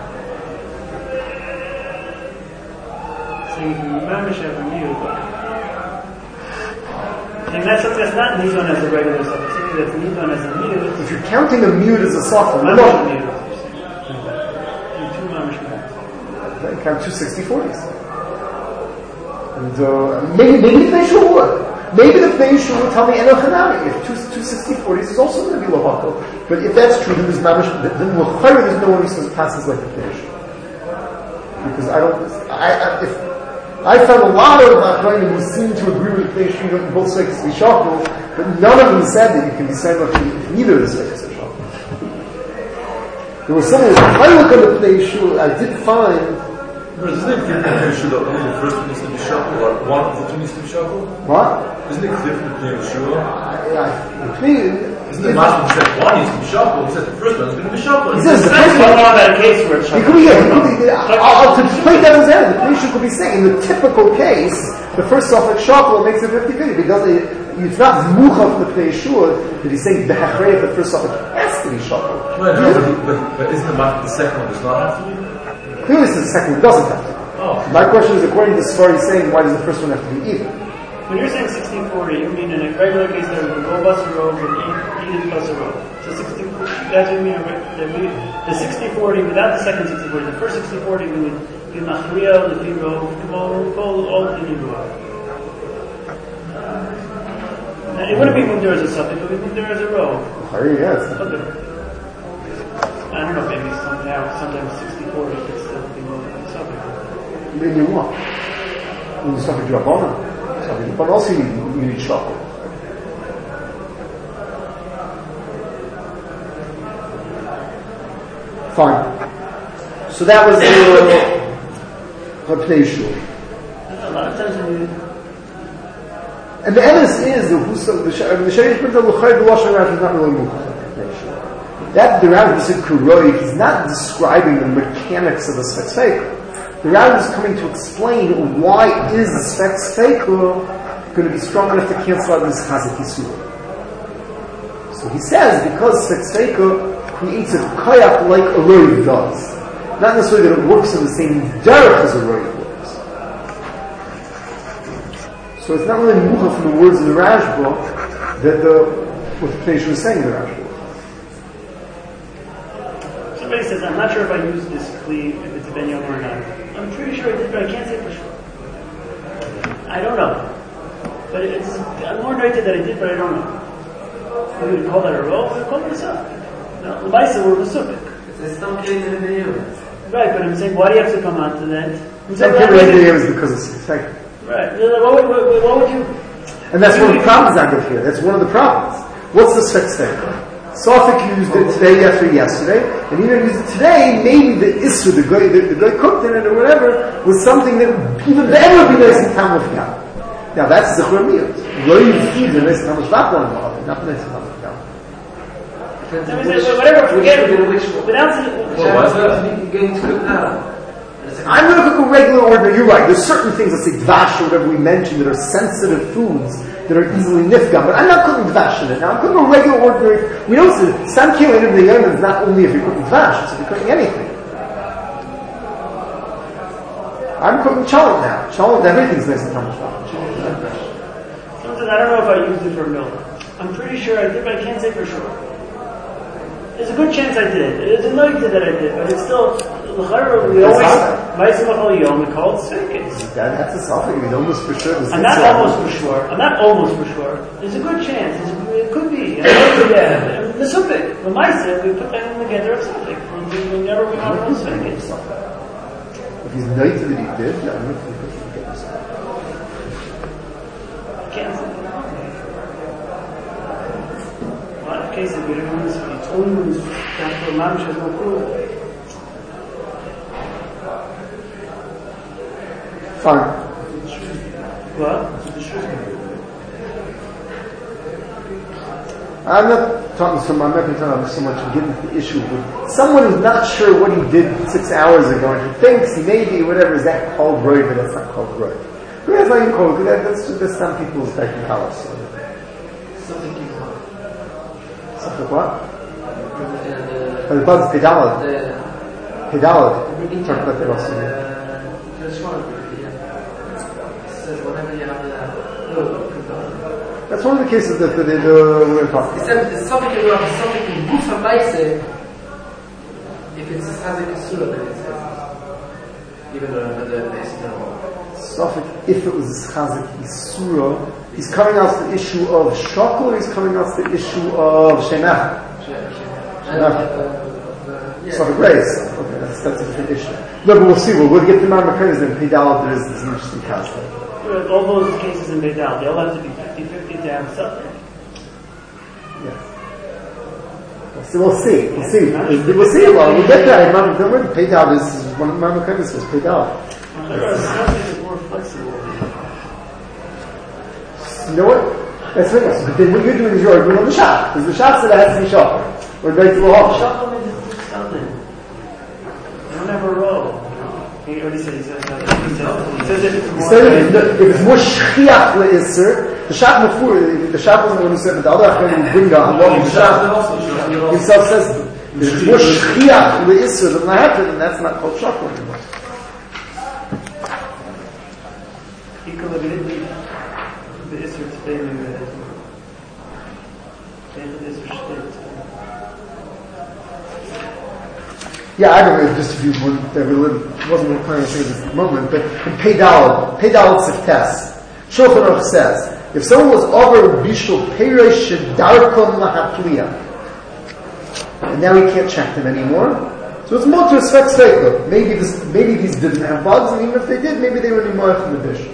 So you can mamish have a miut. And that's not nidon as a regular suffix. Something that's nidon as a miut. If you're counting a miut as a suffix, mamish miut. Two mamish miut. Then count two 60-40s. And maybe the Pnei would. Maybe the Pnei would tell me Enochanami. If two 60-40s is also going to be Lohako. But if that's true, then there's mamish. Then L'chayr, there's no one who says passes like the Pnei. Because I found a lot of Achronim who seem to agree with the Pnei that both sides be shakal, but none of them said that you can be signed up if neither of the sides are shakal. There was someone who I look at the Pnei I did find. But isn't it clear that the first one needs to be shakal, or one of the two needs to be shakal? What? Isn't it clear from the Pnei Yeshua? Isn't it Mashma who said one needs to be shakal? He said the first one is going to be shakal. He says the first one on that case where it's shakal. To play devil's advocate, the Pnei could be saying in the typical case, the first suffix shakal makes it 50-50 because it's not mucha from the Pnei Yeshua that he's saying the hachrei of the first suffix has to be shakal. But isn't the second one does not have to be? Clearly says the second one doesn't have to. Oh. My question is, according to the Svar, he's saying, why does the first one have to be even? When you're saying 60-40, you mean in a regular case there would go bus a robe and eat plus a robe. So 60-40, that's what you mean. The 60-40 without the second 60-40, the first 60-40 we would be machriya, the robe, all the new robe. It wouldn't be moved there as a suffix, but we moved there as a robe. Yes. Okay. I don't know, maybe sometimes 60-40 could still be moved as a suffix. Maybe what? When you suffix Rabbanah. But also you need shakal. Fine. So that was the Pnei Yeshua. A lot of times when you... And the Emes is the Sharish brings the L'chayr B'Lashon Rav is not really Mukhach. That the Rav is in Kuroi, he's not describing the mechanics of the Sfex Feikah. The Rav is coming to explain why is the Sfex Feikah going to be strong enough to cancel out this Chazak Yisur. So he says, because Sekseka creates a kayak like a roiv does. Not necessarily that it works in the same derech as a roiv works. So it's not really moving from the words of the Rashba that what the Pnei was saying in the Rashba. Somebody says, I'm not sure if I use this kli, if it's a ben yom or not. I'm pretty sure I did, but I can't say for sure. I don't know. But I'm more noted that I did, but I don't know. We would call that a roll, we would call it a suffix. No, the Maisa were a suffix. It's still clean in the year. Right, but I'm saying, why do you have to come on to that? Some people like the is because it's Sekseka. Right. What would you... And that's one of the problems I get here. That's one of the problems. What's the Sekseka? Safik used it today after yesterday, and even used it today, maybe the Isra, the guy cooked in it or whatever, was something that even then would be nice and tam of Yam. Now that's the Churmiyot. Roiv is a nice and tam of Yam, not nice and tam of Yam. Whatever, forget it. Without Why is that? Going to cook now. I'm going to cook a regular ordinary. You're right. There's certain things, let's say dvash or whatever we mentioned, that are sensitive foods that are easily nifgam. But I'm not cooking dvash in it. Now I'm cooking a regular ordinary. We know Sam Kilim in the Yom is not only if you're cooking dvash, it's if you're cooking anything. I'm cooking chalent now. Chalent, everything's nice and tamish. Something I don't know if I used it for milk. I'm pretty sure I did, but I can't say for sure. There's a good chance I did. There's a noite that I did, but it's still. We always That's a suffix. It's almost for sure. I'm not almost for sure. There's a good chance. It could be. The suffix. The Maisa, we put that in together of suffix. Whenever we have a suffix. If he's nice that he did, I don't know if he get this. I can't say. A lot of cases we don't know this. It's only that the Mamish has no clue. Fine. What? I'm not talking so much getting to the issue with someone who's not sure what he did 6 hours ago and he thinks he maybe whatever, is that called roiv, but that's not called roiv. That's not even called, that's some people's technicality. Something what? The buds pedaled. Pedaled. Talk about that also. Whatever you have that's one of the cases that we're going to talk about. He said the something in Gufa Maise, if it's Chazik Isura, then it's even though the Suffolk, if it was Chazik Isura, he's coming out to the issue of Shokol, or he's coming out to the issue of Shemach? Suffolk Grace. Okay, that's a different issue. No, but we'll see. We'll get the Marmakers and Pedal. There's an interesting concept. All those cases in Beidal, they all have to be 50-50 to have something. Yes. So we'll see. We'll see. Well, we'll get there. Remember, Pedal is one of the Marmakers says Pedal. Something is more flexible. You know what? That's right. But then what you're doing is you're doing on the shop. Because the shop said it has to be shuffle. Or right to the hall. Shuffle means it's something. You don't have a row. He already said he says if it's more shchiach le'isr, the shop wasn't the one who said that the other Achron would bring down the shop. Himself says if it's more shchiach le'isr than lahater, then that's not called shachar anymore. Yeah, I don't know, just to use one that we wasn't really planning to say at this moment, but in Peidal Siftes, Shulchan Aruch says, if someone was over Bishul Peresh Shedarkon Lahatliya, and now he can't check them anymore, so it's more to a Svek Sveikla. Maybe these didn't have bugs, and even if they did, maybe they were Nimoy from the dish.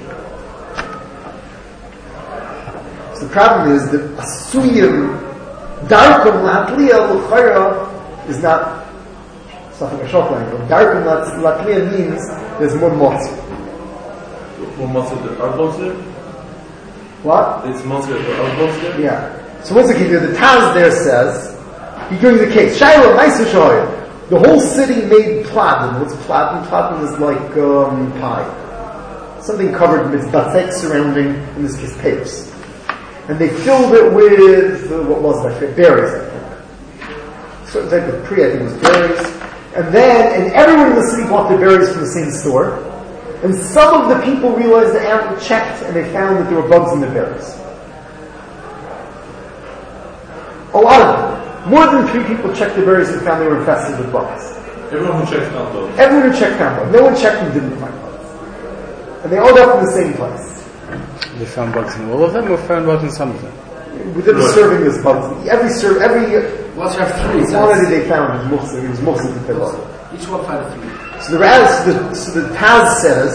So the problem is that Asuyim Darkon Lahatliya L'chayra is not something a short language. Darkon Lahatliya means there's more motzah. More muscle than Arbosir? What? It's muscle than Arbosir? Yeah. So once again, the Taz there says, he gives the case. Shiloh, nice Shoy. The whole city made platinum. What's platinum? Platinum is like pie. Something covered with batek surrounding, in this case, papers. and they filled it with, what was that? Berries, I think. Certain type of tree, I think it was berries. And everyone in the city bought their berries from the same store. And some of the people realized the animal checked and they found that there were bugs in the berries. A lot of them. More than 3 people checked the berries and found they were infested with bugs. Everyone who checked found bugs. Everyone who checked found bugs. No one checked and didn't find bugs. And they all got from the same place. They found bugs in all of them or found bugs in some of them? Within the serving there's bugs. Every Once you have 3, quantity they found was mostly the bugs. each one found a 3. So the Taz says,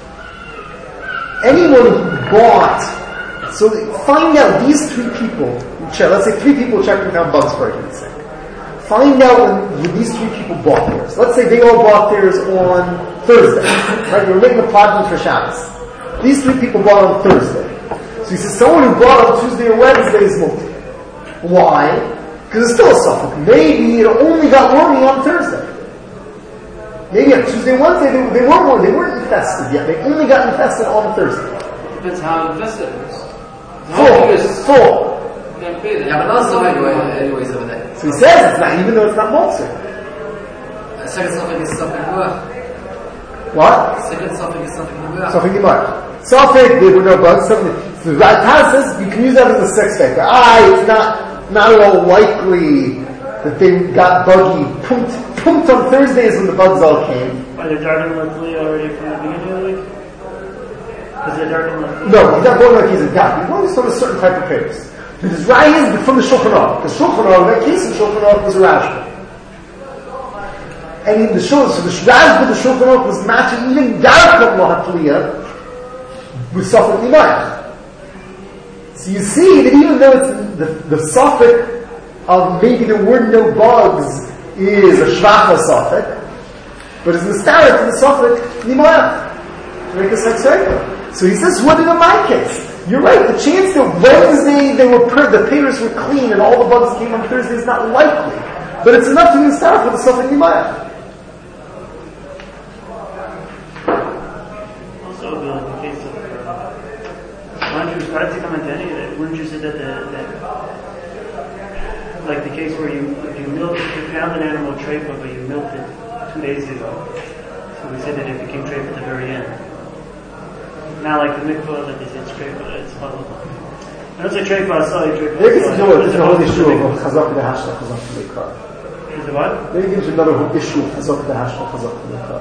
anyone who bought, so find out these 3 people, let's say 3 people checked and found bugs for argument's sake. Find out when these 3 people bought theirs. Let's say they all bought theirs on Thursday. Right? They were making a plot for Shabbos. These 3 people bought on Thursday. So he says someone who bought on Tuesday or Wednesday is multi. Why? Because it's still a suffix. Maybe it only got wormy on Thursday. Maybe on Tuesday and Wednesday they weren't infested yet. They only got infested on Thursday. Depends how infested it was. Full. Yeah, but not so anyways over there. So he says it's not, even though it's not Motzer. Second suffix is something good. What? Second suffix is something good. Something Gemara. Suffix, there were no bugs. So the Taz says you can use that as a sex factor. It's not at all likely that they got buggy. Pumped on Thursdays when the bugs all came. Are they darting luckily already from the beginning of the week? Because they're darting luckily. No, he's not going like he's a god. He's going from a certain type of papers. His Rai is from the Shulchan Aruch. The Shulchan Aruch, that case in Shulchan Aruch was a Rashba. And in the Shulchan, so the Rashba, the Shulchan Aruch was matching even Darkam Lahatliya with Safek Nimayach. So you see that even though it's the Safek of maybe there were no bugs is a Shvacha Safek, but it's Nistaret in the Safek Nimayach. To make a sex cycle. So he says, what did in my case? You're right, the chance that Wednesday the papers were clean and all the bugs came on Thursday is not likely. But it's enough to start for the Safek Nimayach. Also, it would be like the case of, why don't you start to comment to any of that? Wouldn't you say that like the case where you found an animal treifa, but you milked it 2 days ago. So we said that it became treifa at the very end. Not like the mikvah that they say it's treifa, it's puzzle. I don't say treifa, I saw you treifa. Maybe it's a whole issue of Chazak the Hashla, Chazak the Mikra. Is it what? Maybe it gives you another whole issue of Chazak the Hashla, Chazak the Mikra.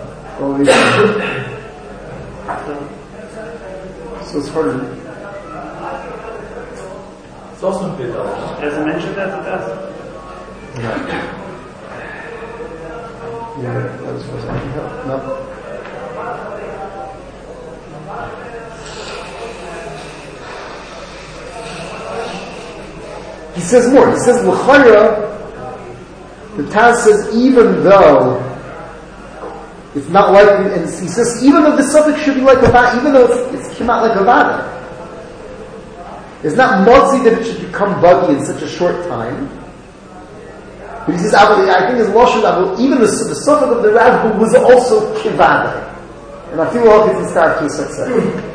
So it's harder. It's also in Peter. Does it mention that to us? Yeah, that was first. No. He says more. He says, L'chayra, the Taz says, even though it's not likely, and he says, even though the suffix should be like a vada, even though it's came out like a vada, it's not mozzi that it should become buggy in such a short time. But he says, I think his Lashon, even the suffix of the Rashba was also kivada. And I feel like it's start to a success.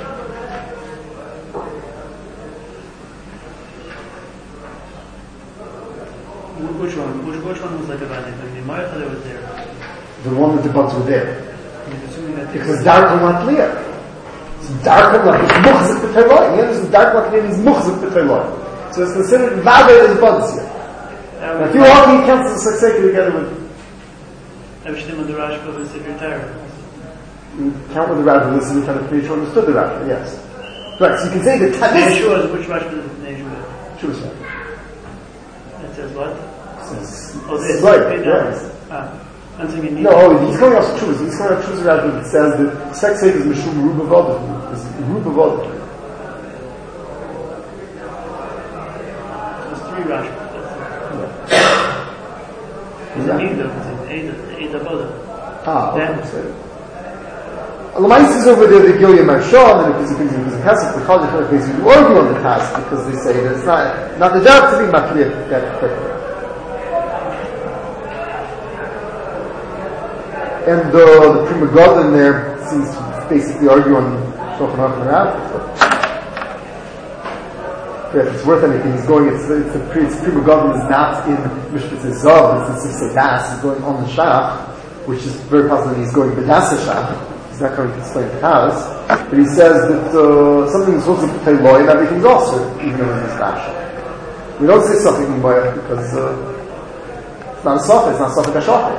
Which one? Which one was like a vada? The Maya that was there. The one that the bugs were there. Assuming that Because dark and not clear. It's dark and like it's muchzik b'tayloy. The other is dark like means muchzik b'tayloy. So it's considered vada as bugs here. Now if you walk, he counts the success together with. Everything with the Rashba was if you're tired. You count with the Rashba, listen to kind of pretty sure understood the Rashba, yes. Right, so you can say that Yeshua, which Rashba is Yeshua? Jewish Rashba. It says what? It's right, yes. I'm thinking No, he's coming out Shuvas. He's coming out Shuvas Rashba that says that sex sake is Mishum Ruba Voda. It's Ruba Voda. There's 3 Rashba. It's an Eid Avoda. Then Lamais is over there, the Gilead Marshal, and if he's a Pesach, the Chazak basically argue on the task because they say that it's not the job to be Makliya that quickly. And the Prima God in there seems to basically argue on Shulchan Aruch and Rav. if it's worth anything, he's going, it's Prima Government is not in Mishpat Zav, it's Das, he's going on the Shach, which is very possible he's going B'das Shach. He's not going to explain the house, but he says that something is supposed to pay loy and everything's also, even though it's Dasha. We don't say something in Boya because it's not a Sofah, it's not Sofah Kashafah.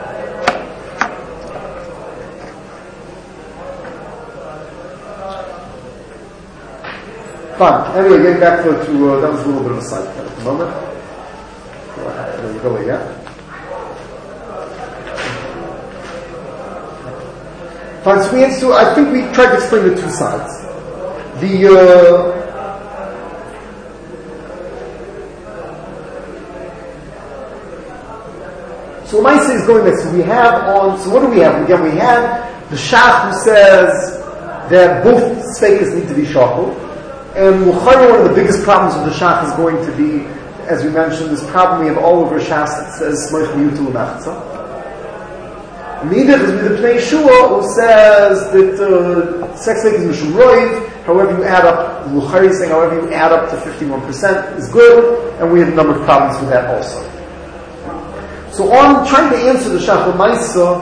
Fine. Anyway, getting back to that was a little bit of a side cut at the moment. There we go again. Fine. So I think we tried to explain the two sides. So what I say is going next. So what do we have? Again, we have the Shach who says that both Sfeikas need to be shachled. And one of the biggest problems with the Shach is going to be, as we mentioned, this problem we have all over Shas that says Smoich Miyutul Machza. And the Idach is with the Pnei Shua who says that sex is Mishum Roiv, however you add up, Luchari is saying however you add up to 51% is good, and we have a number of problems with that also. So on trying to answer the Shach L'Maisa,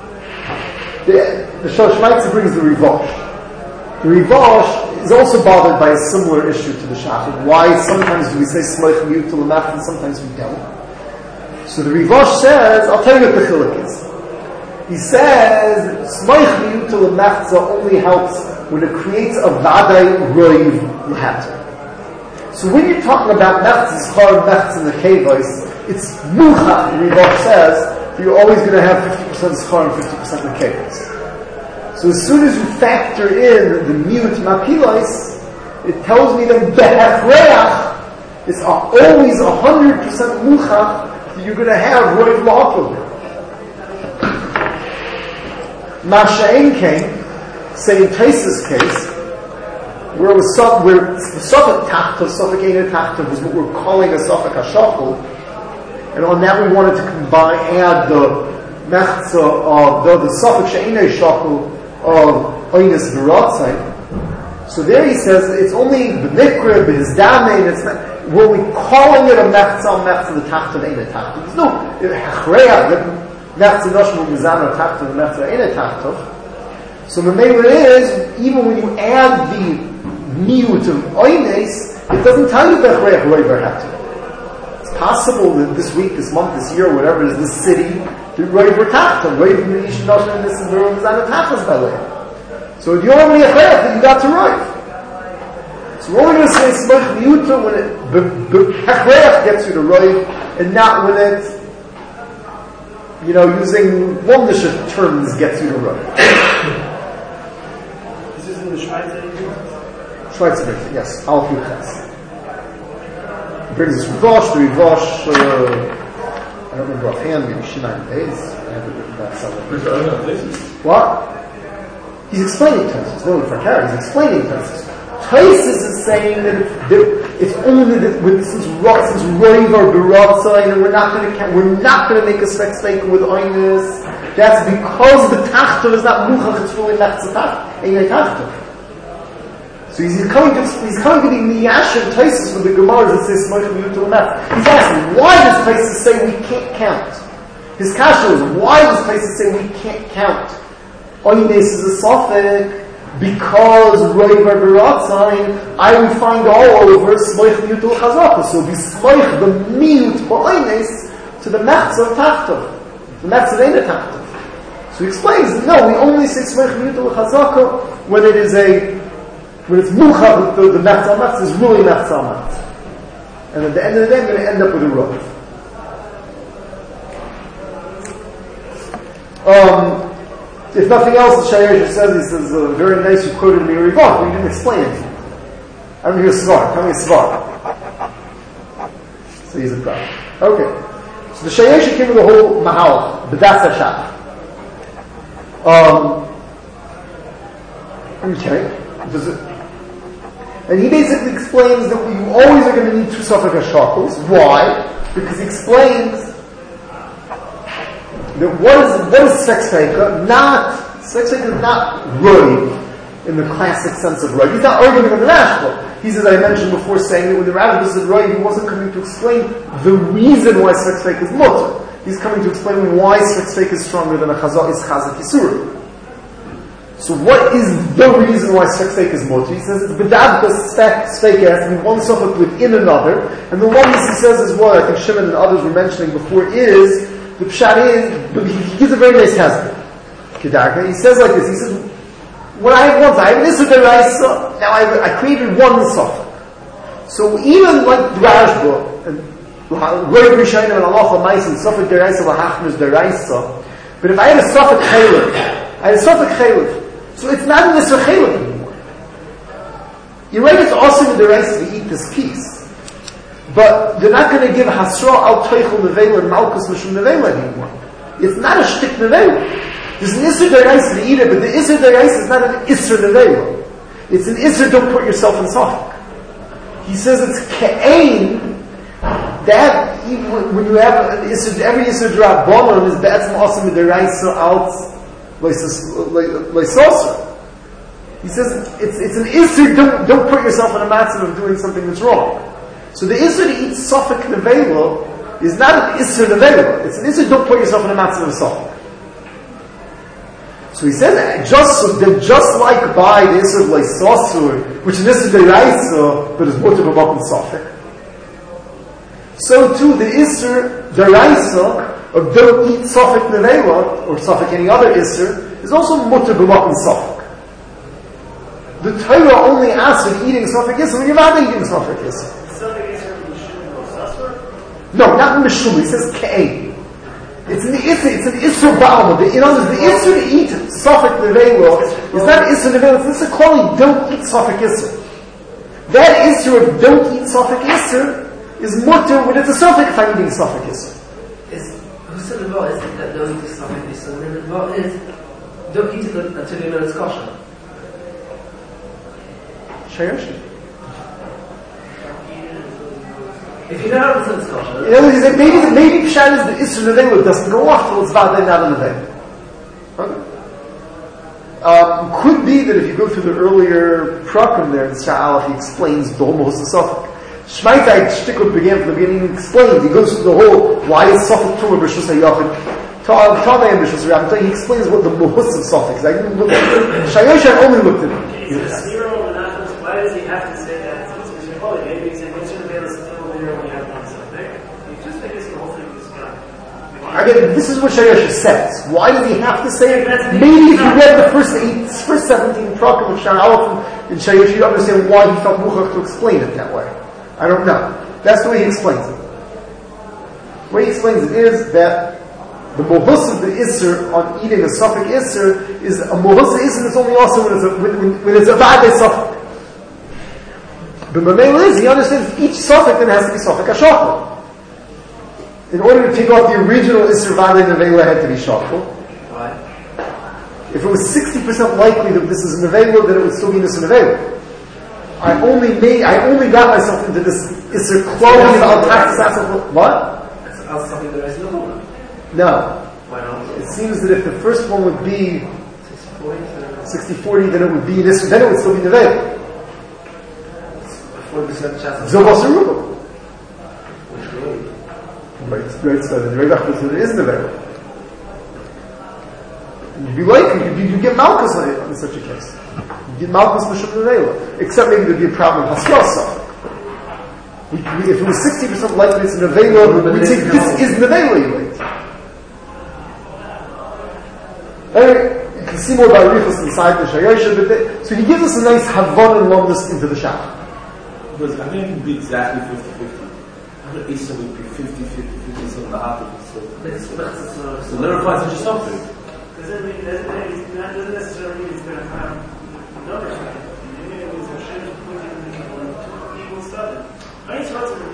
the Shach L'Maisa brings the Rivosh. The Rivosh is also bothered by a similar issue to the Shach. Why sometimes do we say Smoich Miyutul Machza and sometimes we don't? So the Rivosh says, I'll tell you what the chiluk is. He says, Smoich Miyutul Machza only helps when it creates a Vadai Roiv L'Hatter. So when you're talking about Mechz Zchar and Mechz in the Kevos, it's Muchach, the Rivosh says, that you're always going to have 50% Zchar and 50% in the Kevos. So as soon as you factor in the mute mapilos, it tells me that behachreach is always 100% muchach that you're going to have roiv la'akol. Masha'en came, say in Taisa's case, where the Sofak Tachta, Sofak Eina Tachta was what we're calling a Sofak HaShachol, and on that we wanted to add the Mechza of the Sofak She'enei Shachol of Oinus V'Ratzai. So there he says it's only B'Nikra, B'Hizdame, it's not, were we calling it a Mechza the Tachta Eina Tachta? There's no Hachreya, Mechza Noshmu Mizana Tachta, the Mechza Eina Tachta. So the main is, even when you add the Miyut of Oines, it doesn't tell you B'Hachreya Roiver Hatter. It's possible that this week, this month, this year, whatever it is, this city, the Roiver Tachta, Roiver Minish Noshmu, and this is the Mizana Tachta's by way. So if you only have that, you got to Roiv. So we're only going to say Smoich Miyuta when it Hachreach gets you to Roiv, and not when it, using Womnisha terms gets you to Roiv. This is in the Schweitzer? Schweitzer, yes. Al Yuchas. He brings us Rivosh, the Rivosh, I don't remember offhand, maybe Shinai days. I have it written down somewhere. What? He's explaining Taisus. No, for Kara, he's explaining Taisus. Taisus is saying that it's only that since Roiv or B'Ratzai, and we're not going to make a spectacle with Oinus. That's because the Tachta is not Muchach, it's really Mechza Eina Tachta. So he's coming to be Miyashir Taisus with the Gemaras that says Smoich Miyutul Mechza. He's asking, why does Taisus say we can't count? His kasha is, why does Taisus say we can't count? Oines is a suffix because Roiver B'Ratzai I will find all over Smoich Miyutul Chazaka. So we Smoich the Miyut Ba'oines to the Mechza of Tachtov, the Mechza of Eina Tachtov. So he explains, no, we only say Smoich Miyutul Chazaka when it's Mucha, the Mechza Mechza is really Mechza Mechza. And at the end of the day, I'm going to end up with a Roiv. If nothing else, the Shayesha says, he says, very nice, you quoted me Rivosh, but you didn't explain it. I'm here Svar, tell me a Svar. So he's a problem. Okay. So the Shayesha came with the whole Mahal, B'das HaShach. Okay. And he basically explains that you always are going to need two Sofak HaShachos. Why? Because he explains that what is sex taker? Sex taker is not Roiv. in the classic sense of Roy. He's not arguing on the Rashba. He's, as I mentioned before, saying that when the Rashba said Roy, he wasn't coming to explain the reason why Sfek Sfek is mutter. He's coming to explain why Sfek Sfek is stronger than a Chazak is Chazak Yisura. So what is the reason why Sfek Sfek is mutter? He says it's B'dad Sfek Sfek, it has to be one suffix within another. And the one he says is what I think Shimon and others were mentioning before is, the Pshat is, but he gives a very nice hezbollah. Kedarka. He says like this, he says, what I have once, I have an Issa Deraisa, now I created one suffix. So even like the Rashba, and Roy Rishayim and Allah Chamais and Suffix Deraisa Lahachmir Deraisa, but if I had a suffix Chalif, I had a suffix Chalif, so it's not an Issa Chalif anymore. You're right, it's awesome in Deraisa to eat this piece, but they're not going to give Hasra al Teichel Nevela and Malkus Mishum Nevela anymore. It's not a shtik Nevela. There's an Isser Deraisa to eat it, but the Isser Deraisa is not an Isser Nevela. It's an Isser, don't put yourself in Safek. He says it's Ka'ain, that when you have an Isser, every Isser Drab Bomber is Be'etzim Awesome Deraisa out Leisosa. He says it's an Isser, don't put yourself in a matzah of doing something that's wrong. So the Isser to eat Safek Nevela is not an Isser Nevela. It's an Isser, don't put yourself in a matzah of Safek. So he says that just like by the Isser of Leisosur, which is Isser Deraisa, but is mutter b'makom Safek. So too the Isser Deraisa of don't eat Safek Nevela, or Safek any other Isser, is also mutter b'makom Safek. The Torah only asks for eating Safek Isser when you're not eating Safek Isser. Safek Isser Mishum or Sasur? No, not Mishum, he says K'ei. It's an Isser Ba'alma. In other words, the Isser to eat Safek Nevela is not Isser Nevela, it's Isser Klali, don't eat Safek Isser. That Isser of don't eat Safek Isser is mutter when it's a Safek if I'm eating Safek Isser. Who said the law is that don't eat Safek Isser? And the law is don't eat it until you know it's kosher. Shayoshi. If you know how to it's kosher. In other words, he said maybe Pshat is the Isser Nevela doesn't go off till it's Vada not a Nevela. Could be that if you go through the earlier prakim there in Sha'alach, he explains the whole Mahus Safek. Shmaitai Shtikut began from the beginning, he explains, he goes through the whole, why is Safek Tumah B'Shus HaYachid, Ta'amay B'Shus HaYachid, he explains what the Mahus of Safek is. I didn't look at it. Shayosh, I only looked at it. Why does he have to say that? It's Mr. Holy, maybe he's saying, what's your Nevela still there when you have one Safek? You just make this the whole thing this guy. Again, this is what Shayosh says. Why does he have to say it? Maybe if you read the first 17 prakim of Sha'alach in Shayosh, you understand why he felt muchach to explain it that way. I don't know. That's the way he explains it. The way he explains it is that the mohus of the Isser on eating a Safek Isser is a mohus of Isser that's only also when it's a Vade Safek. But Mamela is, he understands each Safek then has to be Safek HaShachal. In order to take off the original Isser Vade Nevela had to be Shachal. Right. If it was 60% likely that this is Nevela, then it would still be Isser Nevela. I only got myself into this Isser Klali and Al-Tax. What? That's something that is no. No. Why not? It seems that if the first one would be 60-40, then it would be Isser, then it would still be Nevela. 40% chance. Zobas Aruba. Which way? Right, so the Reidach was that it is Nevela. You'd be likely, you get Malchus in such a case. You get Malchus Mishum Nevela. Except maybe there'd be a problem with Hasrasa. If it was 60% likely it's Nevela, we'd say this is Nevela, you wait. Anyway, you can see more about Richos inside the Shayosha, so he gives us a nice Havon and Lomnus into the Shach. Because I mean, it would be exactly 50-50. The Isa would be 50-50, so the half of it. So the little parts are just something. Doesn't necessarily mean it's going to have numbers. Maybe it was a shit of putting equal stuff. Nice lots of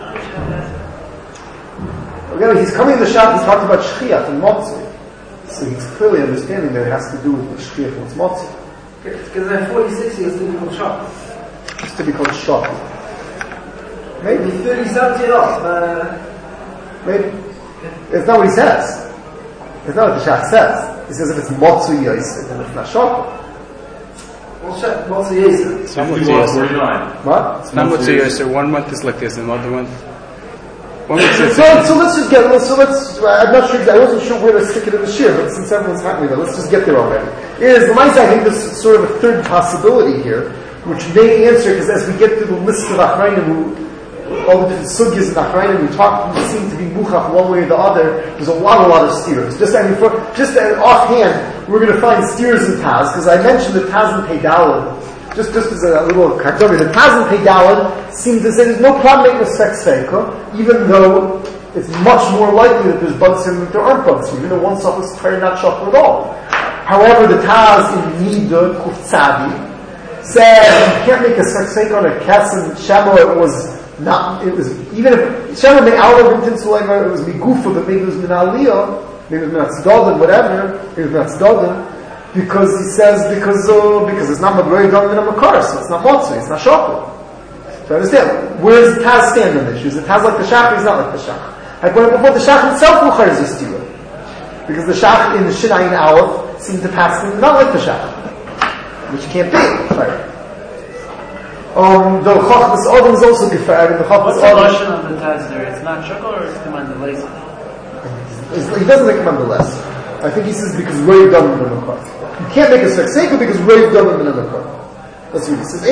again, he's coming in the shop, he's talking about Shchiach and Motzah. So he's clearly understanding that it has to do with the Shchiach and Motzah. Because then 40-60 is to be called shock. It's to be called shock. Maybe. 30-70 off. Maybe. It's not what he says. It's not what the Shach says. He says if it's Motzah Yosef, then it's not shock. What's the answer? It's not Motzi Yosef. 49. What? It's not Motzi Yosef. 1 month is like this, and another month. 1 month is So let's just get. I'm not sure. I wasn't sure where to stick it in the shir, but since everyone's happy, let's just get there already. Is the mindset? I think there's sort of a third possibility here, which may answer because as we get through the list of achrayim, all the different sugyas in achrayim, we seem to be muchach one way or the other. There's a lot of steers. Just offhand, we're going to find steers in Taz because I mentioned the Taz and Peidalad. Just as a little kakdomi, the Taz and Peidalad seem to say there's no problem making a spek seika, even though it's much more likely that there's buds in that there aren't buds. Even though one sof is probably not shakl at all. However, the Taz in Nida Kuf Tzadi says you can't make a spek seika on a Kesem Shemo. It was even if Shemo Me'alav and Tinsulayma, it was Migufa, but maybe it was Minaliyah, maybe it was Minatzdodin, whatever, maybe it was Minatzdodin. Because he says, because it's not Magrei Dom and a Makar, so it's not Motzui, it's not Shokol. So understand, where does the Taz stand on this? Is the Taz like the Shach, he's not like the Shach. Like when before the Shach himself Mukhar is a stealer. Because the Shach in the Shinayin Aleph seemed to pass him not like the Shach. Which can't be. Right. The Chachmas Odom is also Gefer, and the Chachmas Odom. What's the Lashon of the Taz there? It's not Shokol or it's Commandalesa? He doesn't make Commandalesa. I think he says because Rei Dom and a Makar. You can't make a Sekseka because Rei Dom and a Makar. That's what he says.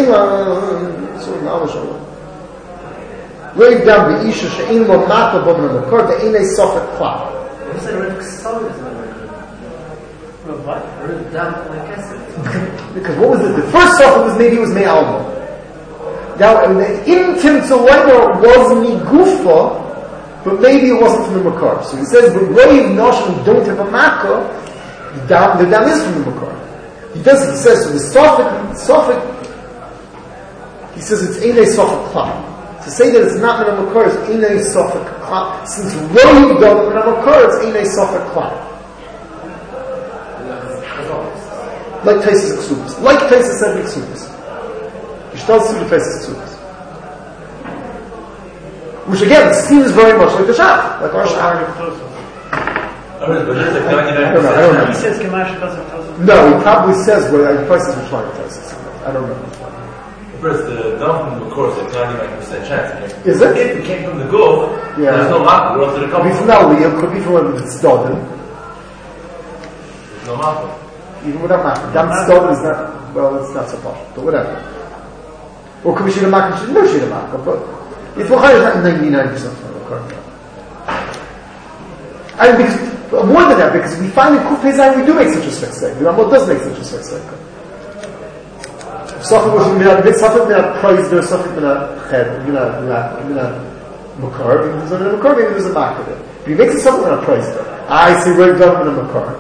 Rei Dom Be'isha She'in Lo Mata Bom and a Makar Be'inei Sofet Kla. You said Rei Ksol is not Rei What? Rei Dom Lekesset. Because what was it? The first Sofet was maybe it was Me'alma. Now, in Timtzulema was Migufa, but maybe it wasn't from the Makar. So he says, but Rei Noshim don't have a Makar, the dam is from the Makar. He says, so the Sofik, he says it's Einei Sofik Kla. To say that it's not Min Makar is Einei Sofik Kla. Since Rei don't Min Makar, it's Einei Sofik Kla. Like Taisus Ksubis. Like Taisus said Ksubis. Yishtal Sudu Taisus Ksubis. Which again seems very much like the Shach, like our Shach. I don't know. He says Kamash doesn't tell us. No, he probably says where the prices are trying to tell us. I don't know. First, the dump from the course, it's 99% chance. Is it? If it came from the Gulf, there's no market. We're up to the Could be from Aliyah, could be from Tzdodim. There's no market. Even without market. Dam Tzdodim is not, well, it's not so posh, but whatever. Or could be Shida Market, should no Shida Market, but if we're higher, it's not 99% from the current. And because, more than that, because we find in Kuf Pezai we do make such a spek. The Rambam does make such a spek. Sofik was Sofik mina prize, there's Sofik mina ched, mina Makar, because there's a Makar, maybe there's a market there. But he makes a Sofik mina prize there. I say Rei Dom mina Makar.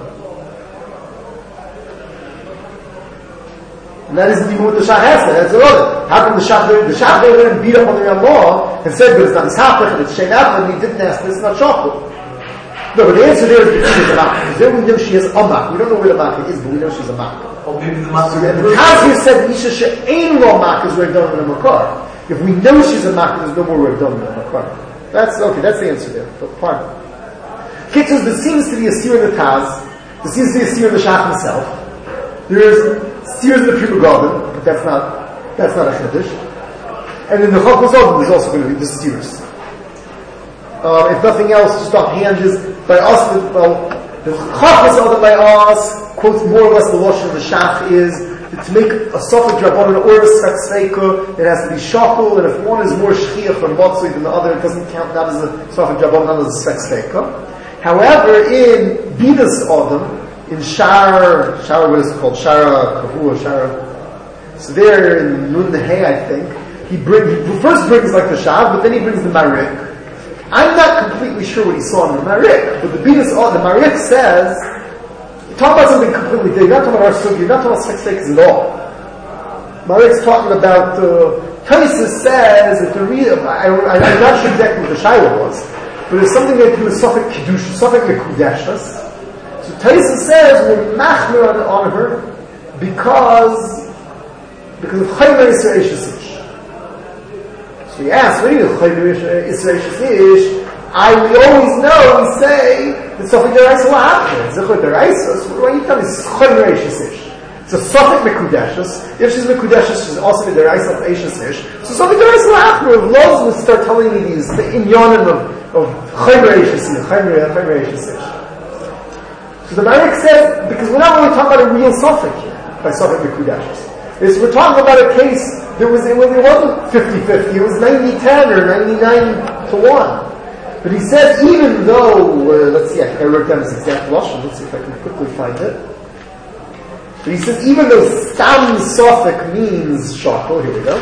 And that isn't even what the Shach has said, that's irrelevant. How come the Shach there and beat up on the Ramah and said, but it's not Hishapach, and it's Shein Apple, and he didn't ask, it's not Shokul. No, but the answer there is because she's a Makkah. Because there we know she has a Makkah. We don't know where the Makkah is, but we know she's a Makkah. Oh, maybe the Makkah. And the Taz said, Isha she'ein lo Makkah is Rei Dom and a Makar. If we know she's a Makkah, there's no more Rei Dom and a Makar. That's the answer there. But fine. Kitzur, there seems to be a seer in the Taz. There seems to be a seer in the Shach himself. There's seers in the Pri Megadim, but that's not a Chiddush. And in the Chachmas Odom, there's also going to be the seers. If nothing else, just offhand is by us. The Chachmas Odom by us quotes more or less the lashon of the Shach is that to make a Sofik Drabanan or a Spek Sveika, it has to be Shakul, and if one is more Shchiach or Motzui than the other, it doesn't count not as a Sofik Drabanan, not as a Spek Sveika. However, in Bidas Odom, in Shar, what is it called? Shara Kavua, Shara. So there in Nun Nehei, I think, he first brings like the Shav, but then he brings the Marik. I'm not completely sure what he saw in the Marik, but the Marik says, you're talking about something completely different. You're not talking about our sugi, you're not talking about sex at all. Marik's talking about, Taisus says that the real, I'm not sure exactly what the Shaila was, but there's something that do with Sofik Kiddush, Sofik Mekudeshas. So Taisus says we're machmir on her because of Chaymer Yisrael Shesish. So he asks, what do you mean Chaymer Yisrael Shesish? We always know, we say that Sofik Deraisa will happen. Zechor Deraisa, so what do you tell me? Chaymer Shesish. It's a Sofik Mekudeshes. If she's Mekudeshes, she's also in the Reis of Eishes Ish. So some of the Reis Lachmer of laws would start telling me these, the inyanim of Chaymer Eishes Ish, Chaymer Eishes Ish. So the Marik says, because we're not really talking about a real Sofik here, by Sofik Mekudeshes. We're talking about a case, it wasn't 50-50, it was 90-10 or 99-1. But he says, even though, let's see, I wrote down his exact lashon, let's see if I can quickly find it. But he says, even though Stam Sofik means Shakal, here we go.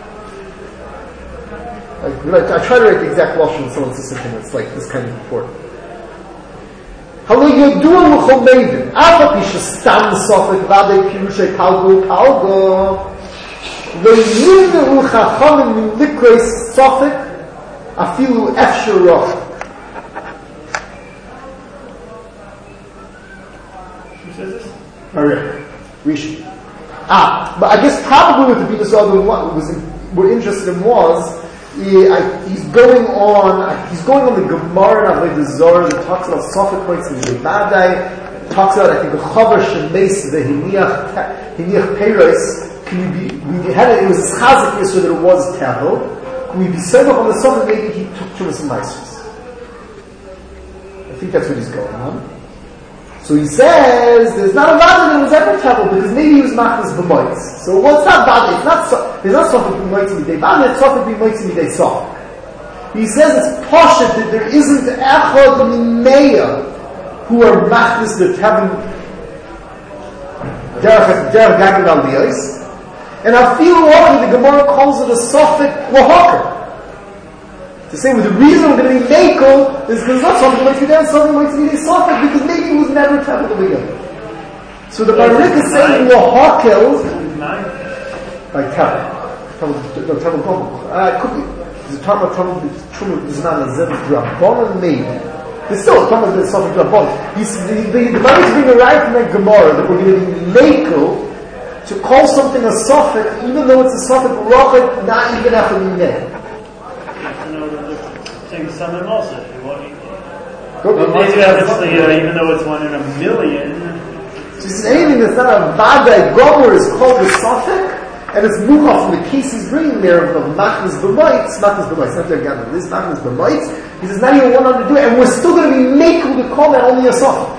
I try to write the exact lashon when someone says something that's like this kind of report. Halo Yodua L'chol Meidin, Afa Pisha Stam Sofik Vadei Pirushay Kalgo Kalgo Lo Yimneru Chachamim Min Likrei Sofik Afilu Efsher Roch. Who says this? Rishi. But I guess probably what the Bina Sodom we're interested in was he's going on the Gemara and Avodah Zarah that talks about Sofik points in the Badai, talks about I think the Chavar Shemes the Hiniach Peiros. It was Chazik here so that it was Tevel. Can we be set up on the Sofik? Maybe he took Chumas and Maisus. I think that's what he's going on. So he says, there's not a Vada that was ever Tevel, because maybe he was Machnas B'moitz. So what's not Vada? There's not Sofik B'moitz Midei Vada, it's Sofik B'moitz Midei Sofik. He says it's Poshet that there isn't Echad Mimeya who are Machnas the Tevel Derech Gagin Aliyos. And I feel lucky the Gemara calls it a Sofik Lahakar. To say, well, the reason we're going to be Mekel is because not something like you down, something like you Sofik, because maybe it was never Tevel to begin. So the Barik is saying Lahakel by Tevel. Tevel Gomel. Could be. Is it talking about Tevel is not a Zed Drabonon? Maybe. There's still a talking about Sofik Drabonon. The Barik is being arrived from that Gemara that we're going to be Mekel to call something a Sofik, even though it's a Sofik Rachid, not even after Mineh. Saying Summon also, if you want. Even though it's 1 in a million. Just anything that's not a Vada Gomer is called a Sofik, and it's Muchah from the case he's bringing there of Machnas B'moitz, not their gathering, this Machnas B'moitz. He says, now you want to do it, and we're still going to be making to call that only a Sofik.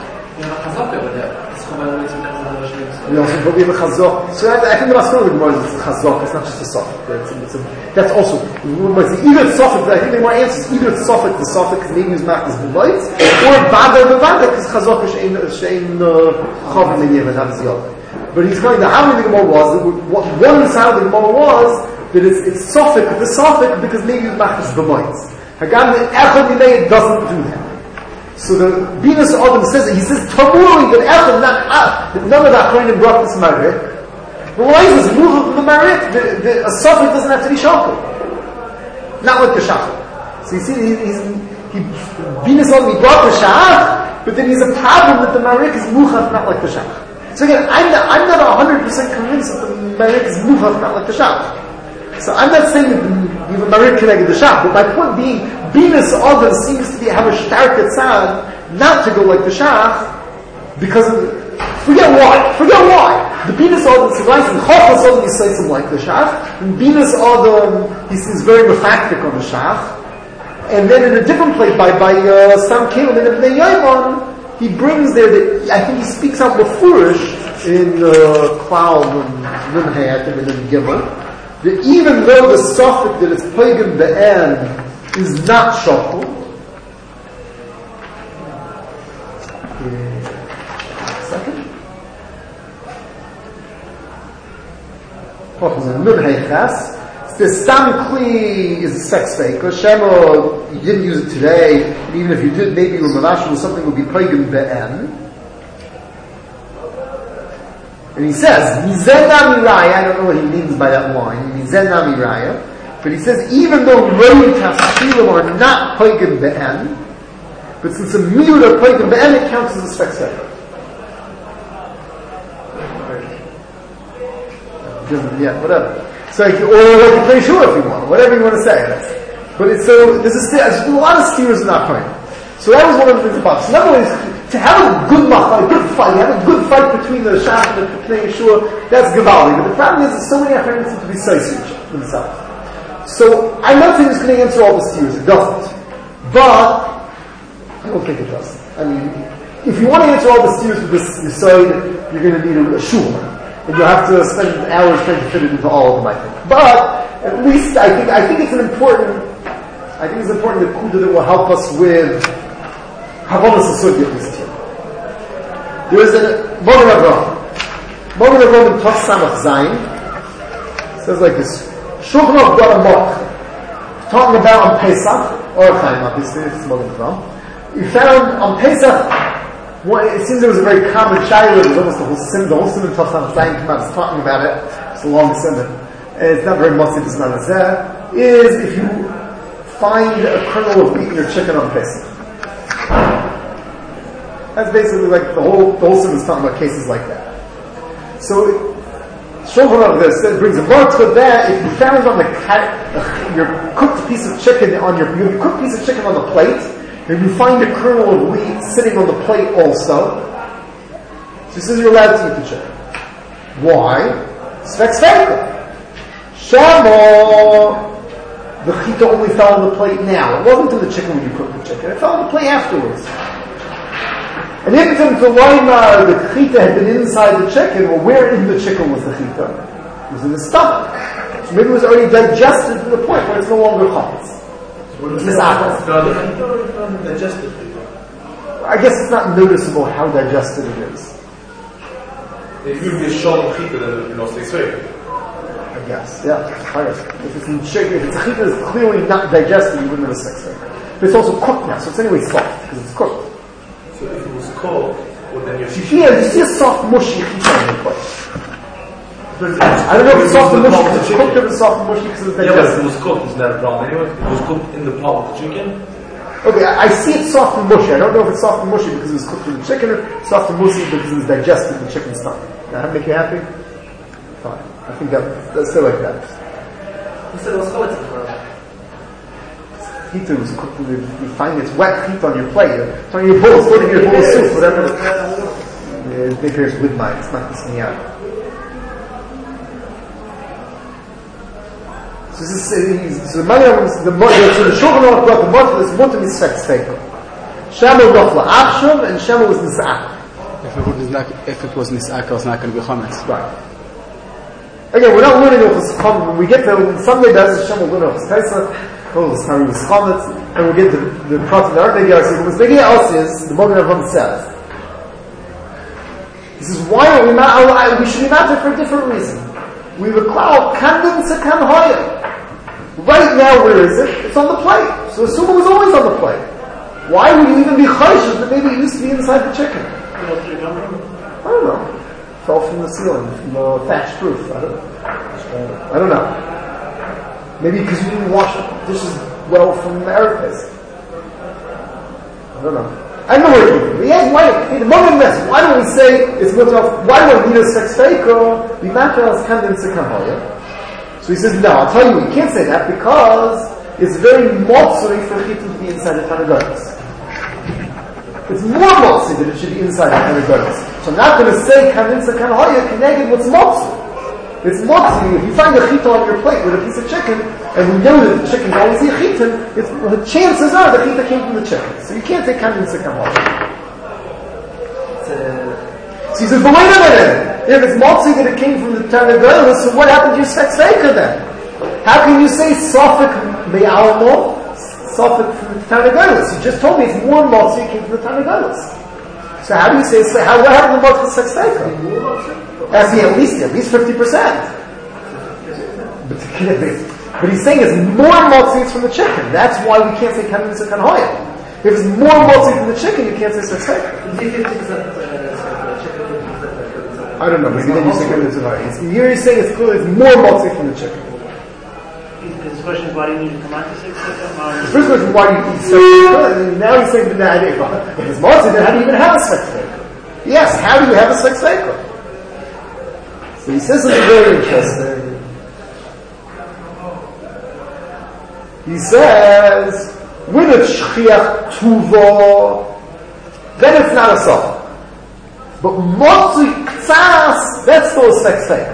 We have a Chazok. So I think the Maskell of the Gemara is a Chazok, it's not just a Sofik. That's also, either it's Sofik, but I think the more answers, either it's Sofik, the Sofik, because maybe it's Machnas B'moitz, or Vada, because Chazok is Shein Chav Menyem, and that is the other. But he's going, the how the Gemara was, one side of the Gemara was, that it's Sofik, the Sofik, because maybe it's Machnas B'moitz. Hagam, the Echad Minei doesn't do that. So the Binus Adam says that he says Tamuri that Echad that none of that Achronim brought this Marik. But why is this move of the Marik? A Sofik doesn't have to be Shakal. Not like the Shachal. So you see, Binus Adam he brought the Shach, but then he's a problem that the Marik is Muchaf, not like the Shach. So again, I'm not 100% convinced that the Marik is Muchaf, not like the Shach. So I'm not saying that the Marik connected the Shach, but my point being, Binus Adam seems to have a stark tzad not to go like the Shach, because forget why. The Binus Adam suggests and Chofas Adam he says him like the Shach, and Binus Adam he's very reflective on the Shach, and then in a different place by Sam Kalim and Ibn Yayman, he brings there that I think he speaks out Mefurish in Klal and Rimhei, I think, and in Gimel, that even though the Sofik that it's Pagim Be'en is not Shakal. Second. The Stam Kli is a sex fake. Shema, you didn't use it today, and even if you did, maybe your Mavash was something would be Pagim Be'en. And he says, Mizen Namiraya, I don't know what he means by that line, Mizen Namiraya. But he says, even though Roy Tafsilim are not Poigim Be'en, but since a Miut are Poigim Be'en, it counts as a Spectator. Yeah, whatever. So, or like a play sure if you want, whatever you want to say. But it's so, there's a lot of steers in that point. So that was one of the things about. So in other ways, to have a good machal, a good fight, you have a good fight between the Shach and the Pnei Yeshua, that's Gavaldi. But the problem is that so many Achronim seem to be sausage themselves. So, I'm not saying it's going to answer all the steers, it doesn't. But, I don't think it does. I mean, if you want to answer all the steers with this Yesod, you're going to need a shul. And you'll have to spend hours trying to fit it into all of them, I think. But, at least, I think it's important that will help us with Havanas Asud at least here. There is a Mogen Avraham. Mogen Avraham in Tov Samach Zayin says like this: Shulchan Aruch got a mock talking about on Pesach, or Chaim, obviously, it's Mogen Avraham. You found on Pesach, it seems there was a very common shayla. It was almost the whole sim in Tov Samach Zayin came out was talking about it. It's a long simon. It's not very much. It's not as that. Is if you find a kernel of wheat in your chicken on Pesach. That's basically like the whole sim is talking about cases like that. So, Shulchan Aruch brings a word to that. If you found on your cooked piece of chicken your cooked piece of chicken on the plate, and you find a kernel of wheat sitting on the plate also, so he says you're allowed to eat the chicken. Why? Svek Sveka. Shamo, the chita only fell on the plate now. It wasn't in the chicken when you cooked the chicken. It fell on the plate afterwards. And if it's in the loimar, the chita had been inside the chicken, well, where in the chicken was the chita? It was in the stomach. So maybe it was already digested to the point where it's no longer chametz. I guess it's not noticeable how digested it is. If you get shown chita, then it will stay straight. I guess, yeah. If it's in chicken, if it's a chita that's clearly not digested, you wouldn't have a sex rate. But it's also cooked now, so it's anyway soft, because it's cooked. So if it was cooked, well then you're... You see a soft mushy chita on the plate. I don't know if it's soft and mushy because it's cooked or it's soft and mushy because it's digested. Yeah, but if it was cooked, it's not a problem anyway. If it was cooked in the pot with the chicken. Okay, I see it soft and mushy. I don't know if it's soft and mushy because it was cooked in the chicken or soft and mushy because it was digested in the chicken stomach. Does that make you happy? Fine. I think that's still like that. You said it was chametz before. Chita was cooked, you find it's wet chita on your plate. It's on your bowl, it's floating in your bowl of soup, whatever. They hear it's with mine, it's not missing out. So this is, so the Shulchan Aruch brought the Motel is Mutter Mitzvah Tzveika. Shama Rochla Achshav and Shama was Nisa'ak. If it was Nisa'ak, it's not going to be chametz. Right. Again, we're not learning Ochus Chametz. When we get there, someday Be'ez Hashem will learn Ochus Pesach, Ochus Hari was Chametz, and we'll get the Prat of the Ark Negiyah. So what's making us is, the Mogen Avraham says, he says, why are we not, we should be matter for a different reason. We recall Kandan Sekan Hoya. Right now, where is it? It's on the plate. So assume it was always on the plate. Why would you even be chayshish that maybe it used to be inside the chicken? I don't know. Fell from the ceiling, from the thatched roof. I don't know. Maybe because you didn't wash dishes well from the Arabis. I don't know. I know where it is. He has why. The moment mess. Why don't we say it's mutar? Why don't we need a sex fake or be matter as kandan sekan? So he says, no, I'll tell you, you can't say that because it's very motzuri for chita to be inside the Tanagoros. It's more motzuri that it should be inside the Tanagoros. So I'm not going to say kandan sekan hoya connected what's motzuri. It's motzuri. If you find a chita on your plate with a piece of chicken, and we know that the chicken always eat chita, the chances are the chita came from the chicken. So you can't say kandan sekan hoya. So he says, but wait a minute. If it's motzei that it came from the Tanagoros, so what happened to your sex faker then? How can you say Sofik me'almo, Sofik from the Tanagoros? You just told me it's more motzei came from the Tanagoros. So how do you say, what happened to motzei sex faker? At least 50%. But he's saying it's more motzei from the chicken. That's why we can't say kandan sekan hoya. If it's more motzei from the chicken, you can't say sex faker. I don't know, maybe then you say kandan sekan hoya. You're saying it's clearly it's more motzei from the chicken. The question is why do you need to come out to sex faker? The first question is why do you eat sex faker? And now he's saying if it's motzei, then how do you even have a sex faker? Yes, how do you have a sex faker? So he says something very interesting. He says, with a shchiach tuvo, then it's not a suffix. But motzui ktsas, that's still a sfek.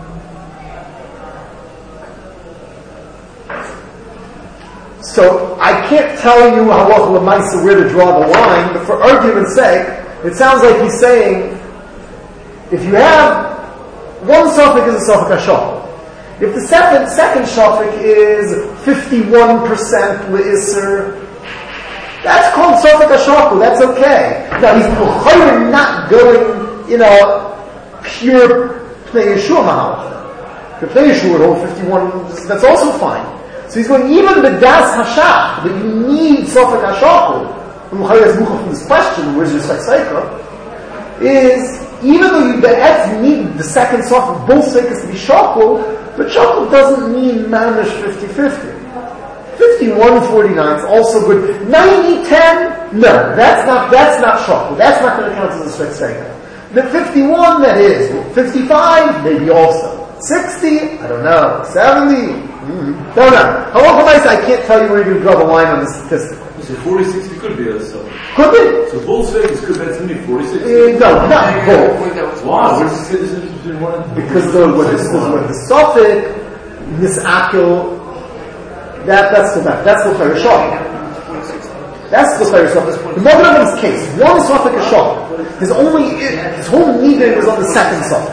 So I can't tell you halacha l'maisa where to draw the line, but for argument's sake, it sounds like he's saying, if you have one suffix is a suffix hashakol. If the second suffix is 51% le'isr, that's called suffix hashakol. That's okay. Now he's not going, pure pnei Yeshua mahalacha. The pnei Yeshua would hold 51. That's also fine. So he's going, even the das hashach, that you need suffix hashakol, from this question, where's your seika, is, even though you need the second suffix, both seikas to be shakol, but shakol doesn't mean mamish 50-50. 51-49 is also good. 90-10, no, that's not shakol. That's not going to count as a seika. The 51, that is. 55, maybe also. 60, I don't know. 70, don't know. However, I can't tell you where you're going to draw the line on the statistic. So 40-60 could be a suffix. Could be. So both sfeikas could be 40-60. No, not both. Wow, where's the difference between one and because when the suffix misakil, that's the Chayr Shach. That's the Chayr Shach. The Mogam's case, one suffix is Shach. His whole needing was on the second suffix.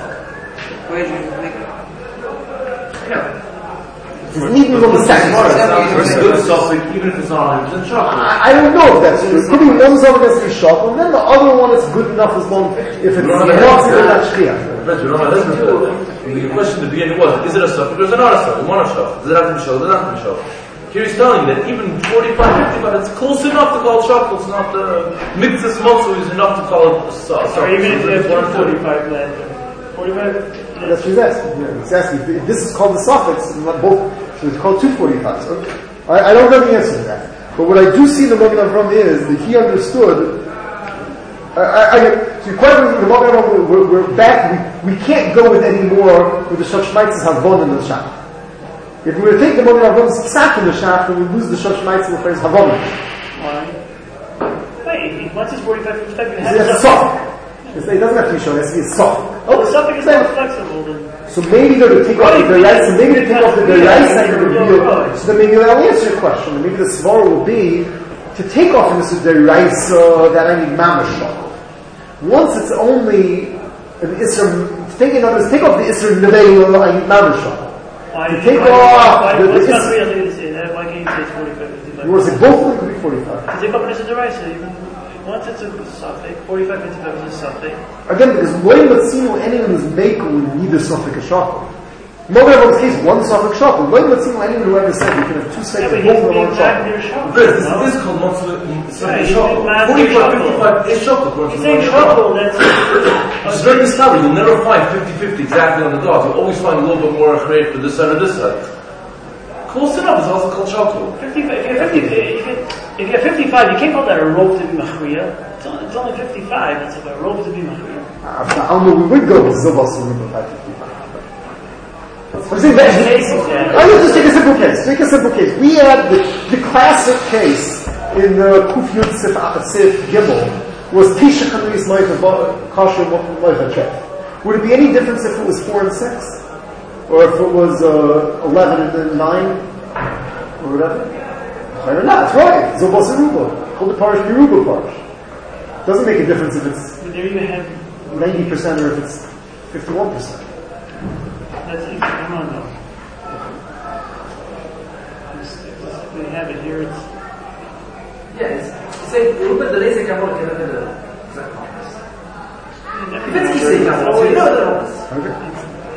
His needing was on the second suffix. It's a good suffix, even if it's not 100% Shach. I don't know if that's true. It could be one suffix has to be Shach, and then the other one is good enough as long if it's not Shchiyah. The question at the beginning was, is it a suffix or is it not a suffix? One a suffix. Does it have to be shakol? Does it have to be shakol? Here he's telling you that even 45-55, it's close enough to call it shakol. It's not mitzvah motzu is enough to call it a suffix. Or even if you have 45 left. 45? That's what he's asking. Yeah, he's asking if this is called the suffix, both, so it's called 245s. Okay. I don't know the answer to that. But what I do see in the Magen Avraham is that he understood. So quite the Magen Avraham, we're back. We can't go with any more with the Shosh Maitzes Havon in the Shach. If we were to take the Magen Avraham's psak in the Shach, then we lose the Shosh Maitzes with phrase Havon. Why? Wait, once it's 45, 55, you have it's a suffix. It doesn't have to be shown. It has to be a suffix. Oh, the suffix is more flexible than. So maybe they're to take off the Derais, so maybe they take off the Derais and the reveal. So then maybe that'll answer your question. Maybe the svara will be to take off from this Derais that I need mamash shakol. Once it's only an Isser, take off the Isser Neveil, I need mamash shakol. To take off the Isser. Why can't you say it's 45, 55? You want to say both of them could be 45. To take off an Isser Derais, once it's a suffix, 45, 55 is a suffix. Again, because Loim Matzinu, anyone who's maker would need a suffix shakol. Mogen Avram's case, one suffix shakol. Loim Matzinu, anyone who ever said you can have two seconds, both of them on shakol. This is called suffix shakol. 45-55 is shakol. He's saying shakol, that's... It's very discovered. You'll never find 50-50 exactly on the dot. You'll always find a little bit more achreit for this side or this side. Close enough is also called shakol. If you're 55, you can't call that a rope to be machriya. It's only 55. It's like a rope to be machriya. I don't know. We would go with Zobas and Ruben 555. I'm saying that. Let's just take a simple case. Take a simple case. We had the classic case in the Kuf Yud Sif Gimel was Tisha Chanuis Moicha Kasher Moicha Chef. Would it be any difference if it was 4 and 6, or if it was 11 and then 9, or whatever? Or not, that's right. Zobos and Ruba. Hold the parish be Ruba parish. Doesn't make a difference if it's 90% or if it's 51%. That's easy. Come on, though. We have it here. It's. Yes. Say, Ruba the laser camera can look at the exact numbers. If it's easy, you know the numbers.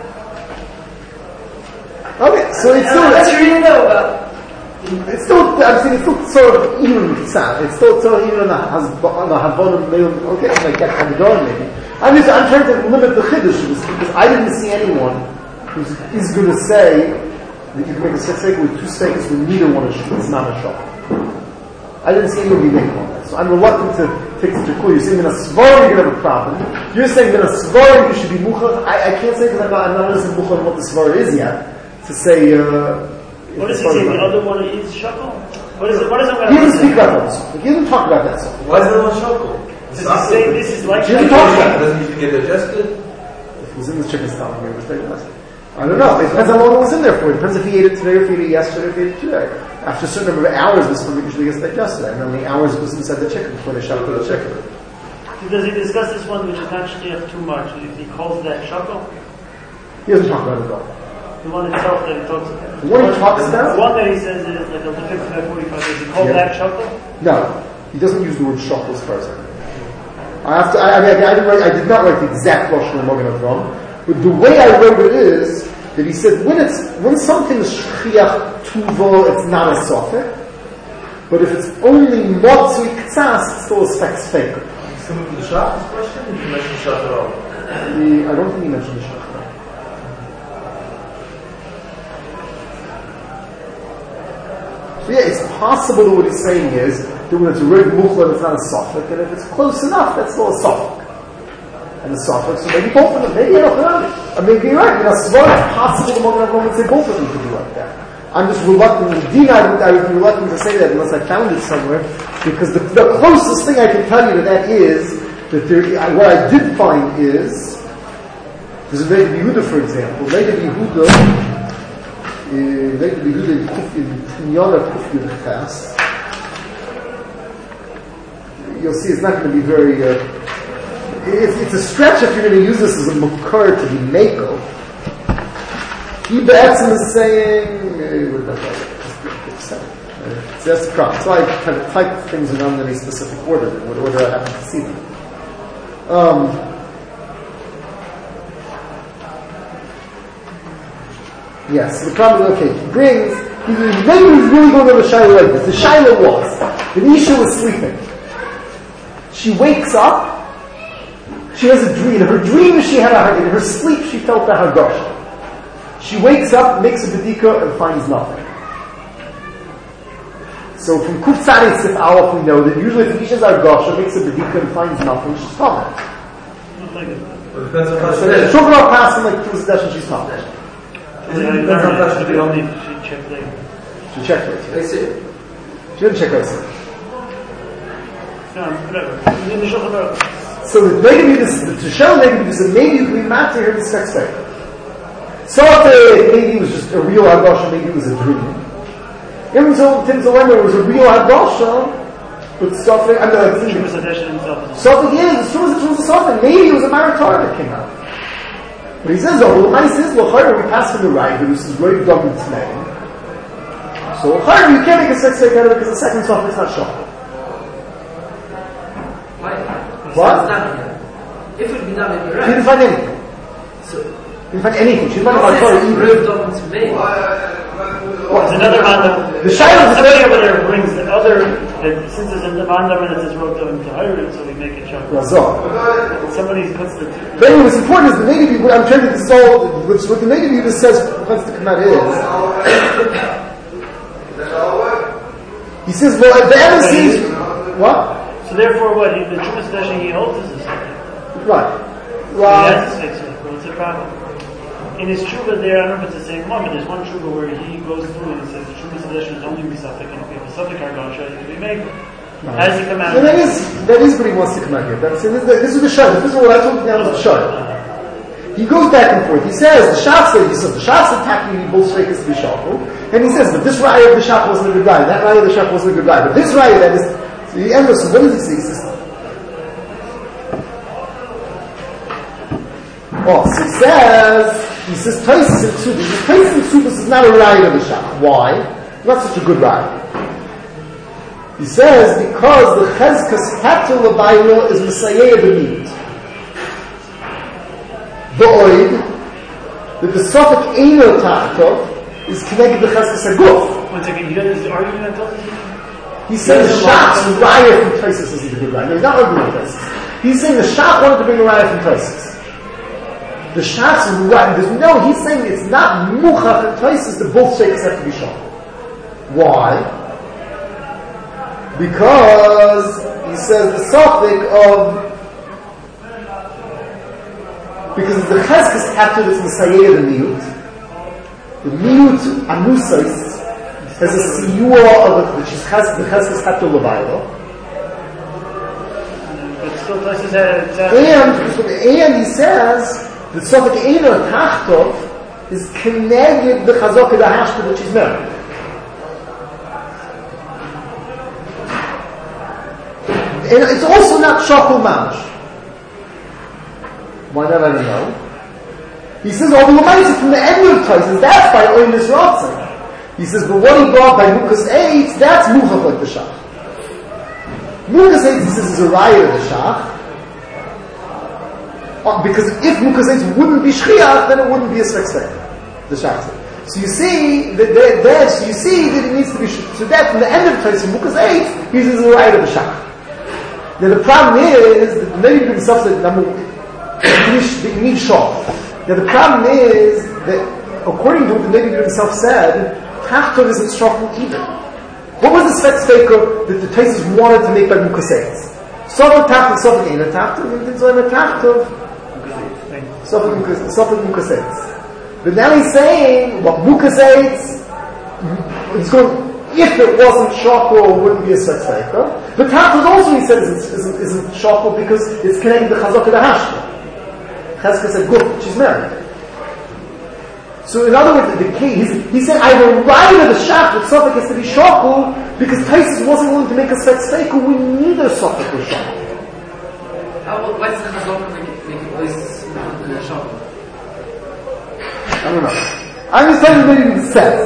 Okay, so it's still. That's sure you know about. It's still, I'm saying it's still sort of even with sound. It's still sort of even on the Havonim, okay, like that kind of door maybe. I'm trying to limit the Chiddush because I didn't see anyone who's going to say that you can make a sefer with 2 seconds when neither one is not a shot. I didn't see anyone be making on that. So I'm reluctant to take such a clue. You're saying in a Svarim you're going to have a problem. You're saying in a Svarim you should be Muchach. I can't say because I'm not listening to Muchach on what the Svar is yet. To say, what does he say? The other one is shakol? What is it? What is it? He doesn't speak about that. He doesn't talk about that. Why is it not shakol? Does he say this is like She doesn't talk about it. Doesn't usually get digested? If it was in the chicken stomach, it was digested. I don't know. It depends how long it was in there for. It depends if he ate it today or if he ate it yesterday or if he ate it today. After a certain number of hours, this food usually gets digested. I don't know how many hours it was inside the chicken before they shot the chicken. Does he discuss this one which is not shliach too much? If he calls that shakel? He doesn't talk about it at all. The one itself that he talks about. The one he talks about? The one that he says is like a 55, 45. Does he call that shakel? No, he doesn't use the word shakel as far as I know. I did not write the exact Lashon of Magen Avraham, but the way I wrote it is that he said when something is shchiach tuvo, it's not a sofek, but if it's only motzui ktsas, it's still a spek. Some of the shach question? Did you mention shach at all? I don't think he mentioned the shach. So yeah, it's possible that what he's saying is that when it's a rig muchla, it's not a sofek, and if it's close enough, that's still a sofek. And the sofek, so maybe both of them, maybe you're not, or maybe you're right. It's possible the Magen Avraham would say both of them could be like that. I'm just reluctant, I would be reluctant to say that unless I found it somewhere, because the closest thing I can tell you to that is, that what I did find is, there's a Leib Yehuda, for example. Leib Yehuda in Yonah Kuf Ches. You'll see it's not going to be very, it's a stretch if you're going to use this as a mukar to be mako. He B'etzim is saying, that's the problem. So I kind of type things in any specific order, in what order I happen to see them. Yes, so the problem is, maybe he's really going to the Shiloh like this. The Shiloh was, the Isha was sleeping. She wakes up, she has a dream. In her dream, she had in her sleep, she felt the Haggash. She wakes up, makes a bedika, and finds nothing. So from Kuf Tzaddik Sif Aleph, we know that usually if Isha's Haggash makes a bedika and finds nothing, she's fine. Depends on how she is. She'll go past him like through the session, she's fine. Depends on how she is. She checked later. She checked later. I see. She didn't check later. No, whatever. So maybe to show maybe you can be mad to hear the sex factor. So maybe it was just a real Haggash, maybe it was a dream. Even so, Tim Zalender was a real Haggash, but Sofik, I mean, Sofik is, as soon as a Sofik, maybe it was a Maratar that came out. But he says, oh, well, the mice is, L'chayr, we passed from the right, but this is very dumb in its name. So L'chayr, you can't make a sex factor because the second Sofik is not Shofik. Why? What? It's not here. If it would be done, it'd be right. She didn't find anything. So, She didn't find anything. She didn't find about Torah either. There's another mandam. The Shiloh is somebody over there brings the other, since there's a mandam and it says wrote them to hire it, so we make it show. Somebody puts the But anyway, what's important is the negative, what I'm trying to solve, what the negative just says, what's the command is. He says, well, at the end of what? So therefore what? The Trumas Dasha he holds is a second. Right. He has to fix it. What's the problem? In his Truva there, I don't know if it's the same one, but there's one Truva where he goes through and he says the Trumas Dasha is only Misafik, and if you have a Safik Argasha, it can be made. As the command. So that is what he wants to come out here. This is the shot. This is what I told you now is the shot. He goes back and forth. He says the Shafs attacked me, both straight is the Shafel. And he says, but this Raya of the Shafel wasn't a good guy. That Raya of the Shafel wasn't a good guy. But this Raya that is, so the end so what does he say? He says, he says, Taisis and Ksubis. Taisis and Ksubis is not a Raya of the Shafel. Why? Not such a good Raya. He says, because the Chezkas Hatul Abayla is Messiah B'nit. The Oid, that the Sofik Eino Ta'atov is connected to the Chezkas HaGuf. One second, you got this argument that He says the Shach's Raya from Taisis is a good Raya. No, he's not arguing with Taisis. He's saying the Shach wanted to bring a Raya from Taisis. The Shach's Raya, he's saying it's not Muchach and Taisis that both sheikhs have to be shown. Why? Because he says the suffix of because the cheskes after this Messiah the miut anusais has a siyua of it, which is the cheskes after levailo. So Tosis had and he says the Sofik Eino Tachtov is connected the Chazok the Hashta which is married. And it's also not Shakul Mamash. Why not? I don't know. He says, oh, the Lamaisa from the end of Tosis, that's by Oinis Ratzin. He says, but what he brought by Mukas 8, that's Muchach like the Shach. Mukas 8, he says, is a raya of the Shach. Because if Mukas 8 wouldn't be Shchiach, then it wouldn't be a Svek, the Shach. So you see that it needs to be, so that from the end of Tosis, Mukas 8, he says, is a raya of the Shach. Now the problem is, that the Nevi himself said, you need Shach. Now the problem is, that according to what the Nevi himself said, Tachton isn't Shachul either. What was the Svet Steker that the Taisus wanted to make by Mukaseitz? Sofik Tachton, Sofik Eina Tachton, and things like that Tachton, Sofik Mukaseitz. But now he's saying, well, Mukaseitz, he's going, if it wasn't Shachul, it wouldn't be a Svet Steker. But Tachton also, he says, isn't Shachul because it's connected to Chazok and the Hashta. Chazka said, good, she's married. So in other words, the case, he said, I will ride of the Shach that Sofik has to be Shachul because Taisus wasn't willing to make a Svet Steker. We need a Sofik with Shachul. Why does the Chazok make it always Shachul? I don't know. I'm just telling you maybe the sense.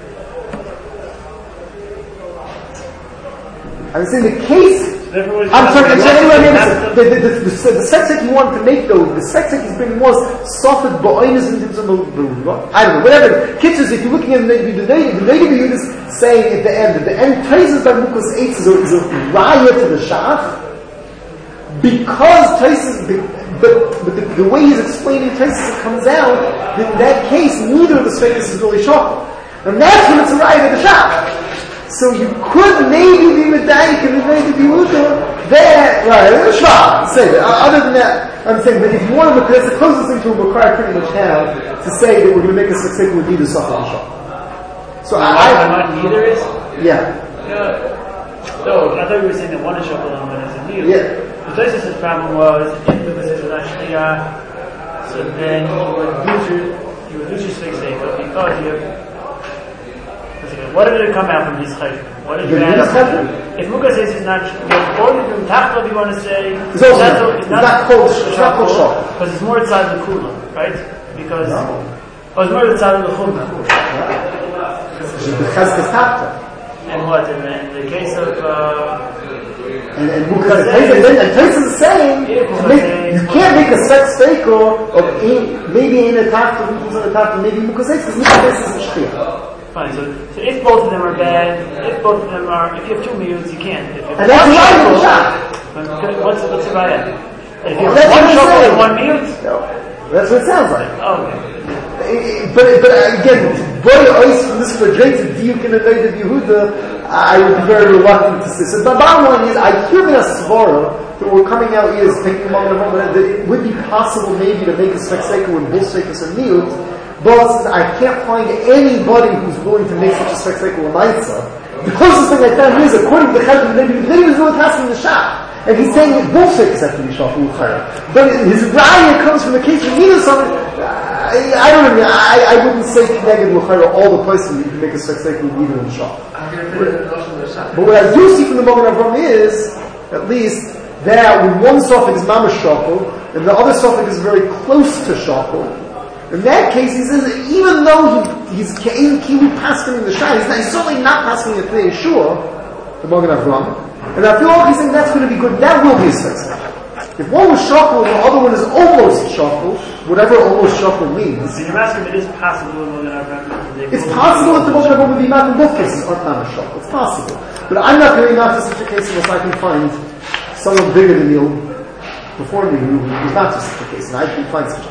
I'm saying the case. I'm sorry. The sexek he wanted to make though, the sexek he's bringing was softened ba'oinus in terms of I don't know, whatever. Kitchens, if you're looking at the Negi Yud is saying at the end, Taisus by Mukas 8 is a raya to the Shach, because Taisus, but the way he's explaining Taisus, it comes out that in that case, neither of the Svekas is really Shach. And that's when it's a raya to the Shach. So you could maybe be Medayik and maybe be Muta there, right? Shah, say that. Other than that, I'm saying that if you want to look, that's the closest thing to a Makar I pretty much have to say that we're going to make a success with either Safar and Shah. So neither is? Yeah. No, I thought you were saying that one is Shachul and one is a Nil. Yeah. The Tosis' problem was, if the Tosis was actually so then you would lose your Sfik Sefer because you have. What did it come out from his chayv? What did you add? If Mukas says it's not, or from Tachto, you want to say it's not called Shachul because it's more inside the Kula, right? Because it's more inside of the Chumra. And what? In the case of and Mukas and Taisus is saying you can't make a sex faker of maybe in a Tachto, maybe Mukas says because Mukas is a shchiyah. Fine, so if both of them are bad, if you have two mutes, you can't. If you have and that's what's the raya? If you have one shachul and one mute? No. That's what it sounds like. Okay. But again, boy, from this flagrant diuk in the night of Yehuda, I would be very reluctant to say. So the bottom line is, I hear in a svara that we're coming out is taking a moment that it would be possible maybe to make a spectacle with both shakers and mute. But I can't find anybody who's willing to make such a spectacle a maitza. The closest thing I found is, according to the Chazon, maybe he's really passing the shot. And he's saying that both shakers have to be shot with chayra. But his raya comes from the case of Nina something. I don't know, I wouldn't say connected with chayra all the places you can make a spectacle with either in shot. But what I do see from the Magen Avraham is, at least, that when one suffix is mamash shakul, and the other suffix is very close to shakul, in that case, he says that even though he's Ke'in Kiwi passing in the Shah, he's certainly not passing it to Yeshua, the Magen Avraham. And I feel like he's saying that's going to be good. That will be a success. If one was shakul and the other one is almost shakul, whatever almost shakul means. So you're asking if it is possible in Magen Avraham? It's possible that the Magen Avraham would be not in both cases aren't not a shakul. It's possible. But I'm not going to such a case unless I can find someone bigger than you before me who is not just such a case. And I can find such a case.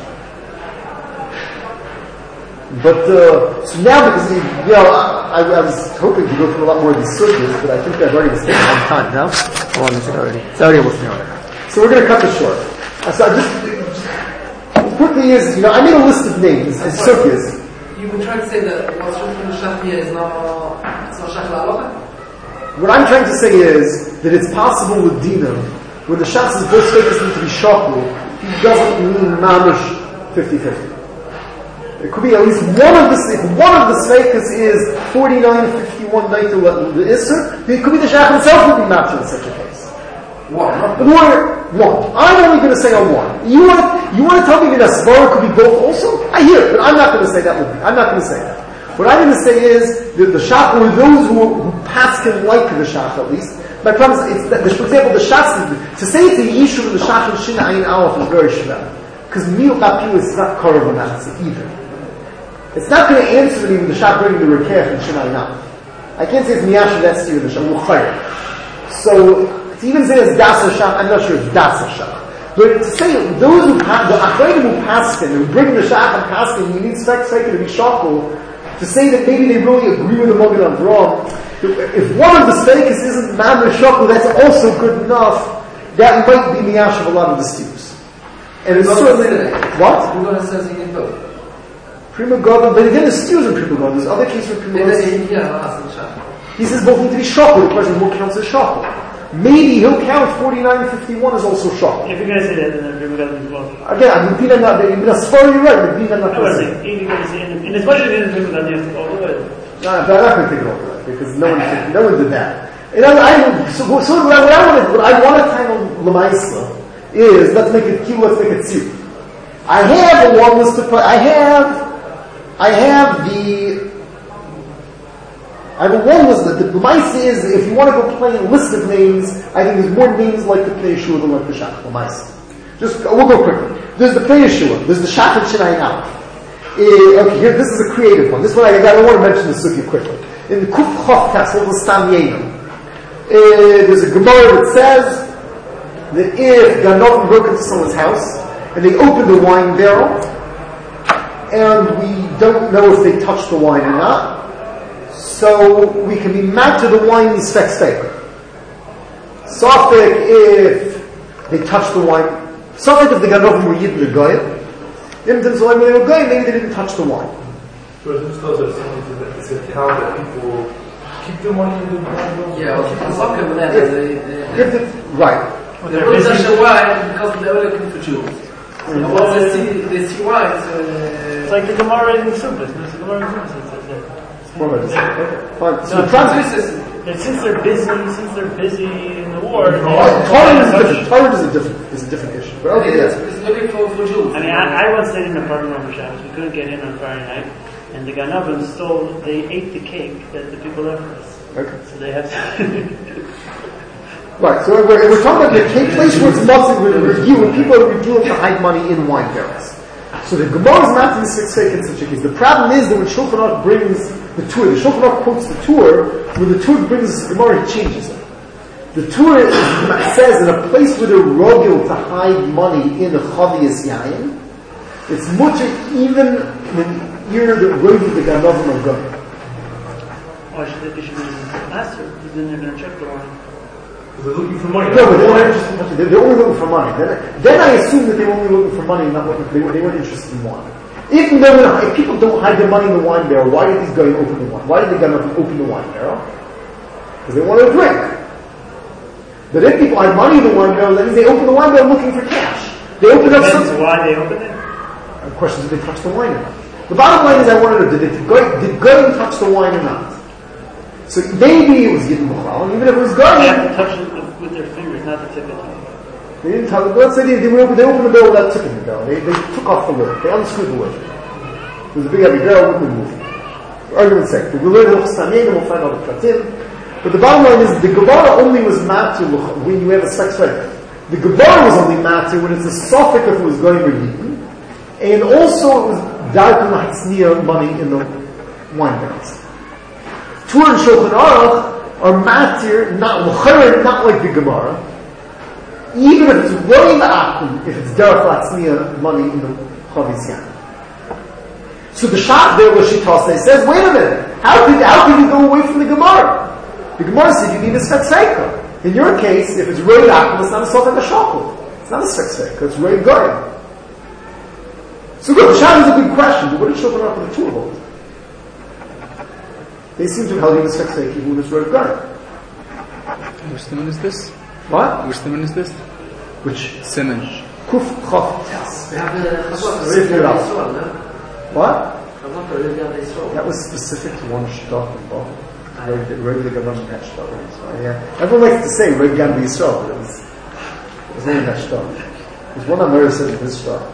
But, so now because, I was hoping to go through a lot more of these sugars, but I think I've already taken some time now. How long is it already? It's already almost an hour. So we're going to cut this short. So I just quickly is, I made a list of names, and sugars. You've been trying to say that what's from the Shachia is not Shach La'alocha? What I'm trying to say is that it's possible with Dinah when the shach says both sfeikos need to be shakul, he doesn't mean mamish 50-50. It could be at least one of the, if one of the sfeikos is 49-51 night the Isser, then it could be the shach himself would be matched in such a case. One. I'm only going to say on one. You want to tell me that a svara could be both also? I hear it, but I'm not going to say that. I'm not going to say that. What I'm going to say is that the shach, or those who pass him like the shach at least. My problem is that, for example, the shach, to say it's the issue of the shach and shina ayin aleph is very shver, because mil kapiu is not karav matzah either. It's not going to answer me when the shach bringing the rekeh and shina ayin aleph. I can't say it's miyash that's you the shach. So to even say it's das shach, I'm not sure it's das shach. But to say those who pass, the achreidim who pass him, who bring the shach and pass him, you need spek to be shakul. To say that maybe they really agree with the Magen Avraham, if one of the sfeikos isn't Mamre Shakul, that's also good enough. That might be miyash of a lot of the stews. And it's certainly what? We're going to say in both. Prima Gadol, but again the stews are Prima Gadol. There's other cases where Prima Gadol. He says both need to be Shakul. The question is what counts as Shakul. Maybe he'll count 49-51 as also Shakul. If you're going to say that, then Prima Gadol is well. Again, I'm repeating that. As far as you're right, I'm repeating that. I was saying, if you're going to say, and especially if you're Prima Gadol, you have to go all the way. No, I'm not going to take it all the way because no one did that. And what I want to time on Lamaisla is let's make it two. I have a long list of I have a long list. The Lamaisla is if you want to go play a list of names, I think there's more names like the Pnei Yeshua than like the Shach Lamaisla. We'll go quickly. There's the Pnei Yeshua. There's the Shach and Shinai Aleph. Okay, here, this is a creative one. This one I want to mention the sugya quickly. In Kuf Chof Kasel, the Stam Yenim, there's a Gemara that says that if Ganovim broke into someone's house and they opened the wine barrel, and we don't know if they touched the wine or not, so we can be mad to the wine misfek steak. Safek if they touched the wine, Safek if the Ganovim were Yid the Goyim. When they were going, maybe they didn't touch the wine. So this tells us it's a town that people keep their money in the wine. Yeah, or keep the soccer with that. Right. They don't touch the wine because they're only looking for jewels. And once they see wine, it's like the Gemara in Subas. It's the Gemara in Subas. Fine. So since they're busy in the war, Torah is a different issue. But okay, it's looking for jewels. I mean, I once stayed in an apartment over Shabbos. We couldn't get in on Friday night, and the Ganavim they ate the cake that the people left for us. Okay. So they have to. Right, so we're talking about the place where it's nothing with a review, when people are reviewing to hide money in wine barrels. So the Gemara is not in the sixth fake in such a case. The problem is that when Shulchan Aruch brings the Torah, the Shulchan Aruch quotes the Torah, when the Torah brings the Gemara, he changes it. The Torah says in a place where they're rogil to hide money in the Chaviyas Yayin, it's much even when you're the road of the Ganavim are going. Oh, they should be master, because then they're going to check the wine. They're looking for money. No, but they're only looking for money. Then I assume that they were only looking for money, not looking. They weren't interested in wine. If people don't hide their money in the wine barrel, why did these guys open the wine? Why did they open the wine barrel? Because they wanted to drink. But if people hide money in the wine barrel, that means they open the wine barrel looking for cash. They open up something. Why they open it? The question is, did they touch the wine or not? The bottom line is, I want to know, did Goyim touch the wine or not? So maybe it was Yidden B'chal, and even if it was Goyim, they have to touch it with their fingers, not the tip of it. They didn't touch it. Let's say they opened the barrel without tipping the barrel. They took off the lid. They unscrewed the lid. It was a big heavy barrel, wouldn't move. For argument's sake. We'll learn the Chassanim and we'll find out the Pratim. But the bottom line is, the Gemara only was matter when you have a sex fight. The Gemara was only matter when it's a suffix if it was going or eaten, and also it was dark and money in the wine barrels. Tur and Shulchan Aruch are matir, not like the Gemara. Even if it's roim akum, if it's derech latzniya money in the chavis yan. So the shach there, Lashitase, says, wait a minute, how can you go away from the Gemara? The Gemara said you need a sfek. In your case, if it's roim akum, it's not a sofek hashakul. It's not a sfek, it's roim goyim. So good, the shach is a good question, but what did Shulchan Aruch with the two hold? They seem to have held you in the sfek even when it's roim goyim. Which one is this? What? Which one is this? which Simon. Kuf Chof Tes. We have the Chavot, the Sifnei Rebbe Rav. Yisrael, no? What? Chavot, the Rebbe Yisrael. That was specific to one shtot in Bob. Rebbe Gavon that shtot. Yeah. Everyone likes to say Rebbe Gavon Yisrael, but it was only that shtot. There's one Amir said in this shtot.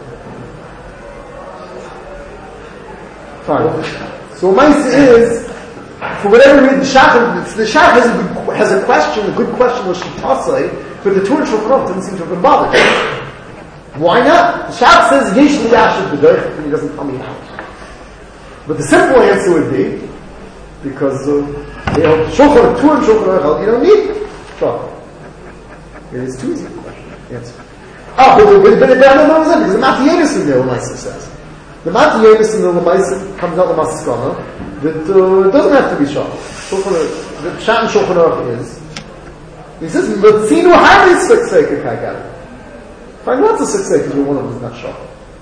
Fine. So what Maisa is, for whatever reason, the Shach has a question, a good question, was Shittasai, but the Torah Shulchan Aruch doesn't seem to have been bothered. Why not? The Shach says Yesh Liyashiv B'derech, and he doesn't tell me how. But the simple answer would be because Torah Shulchan Aruch, you don't need Shach. It is too easy a question. Answer. But I don't know because the Matthew in there, Lamaisa says. The Matthew in the Lamaisa comes out Lamaskana that it doesn't have to be Shach. The Pshat in Shulchan Aruch is. He says, Matzinu Hari Sfekseka Kagad. Find lots of Sfekseka, but one of them is not Shach.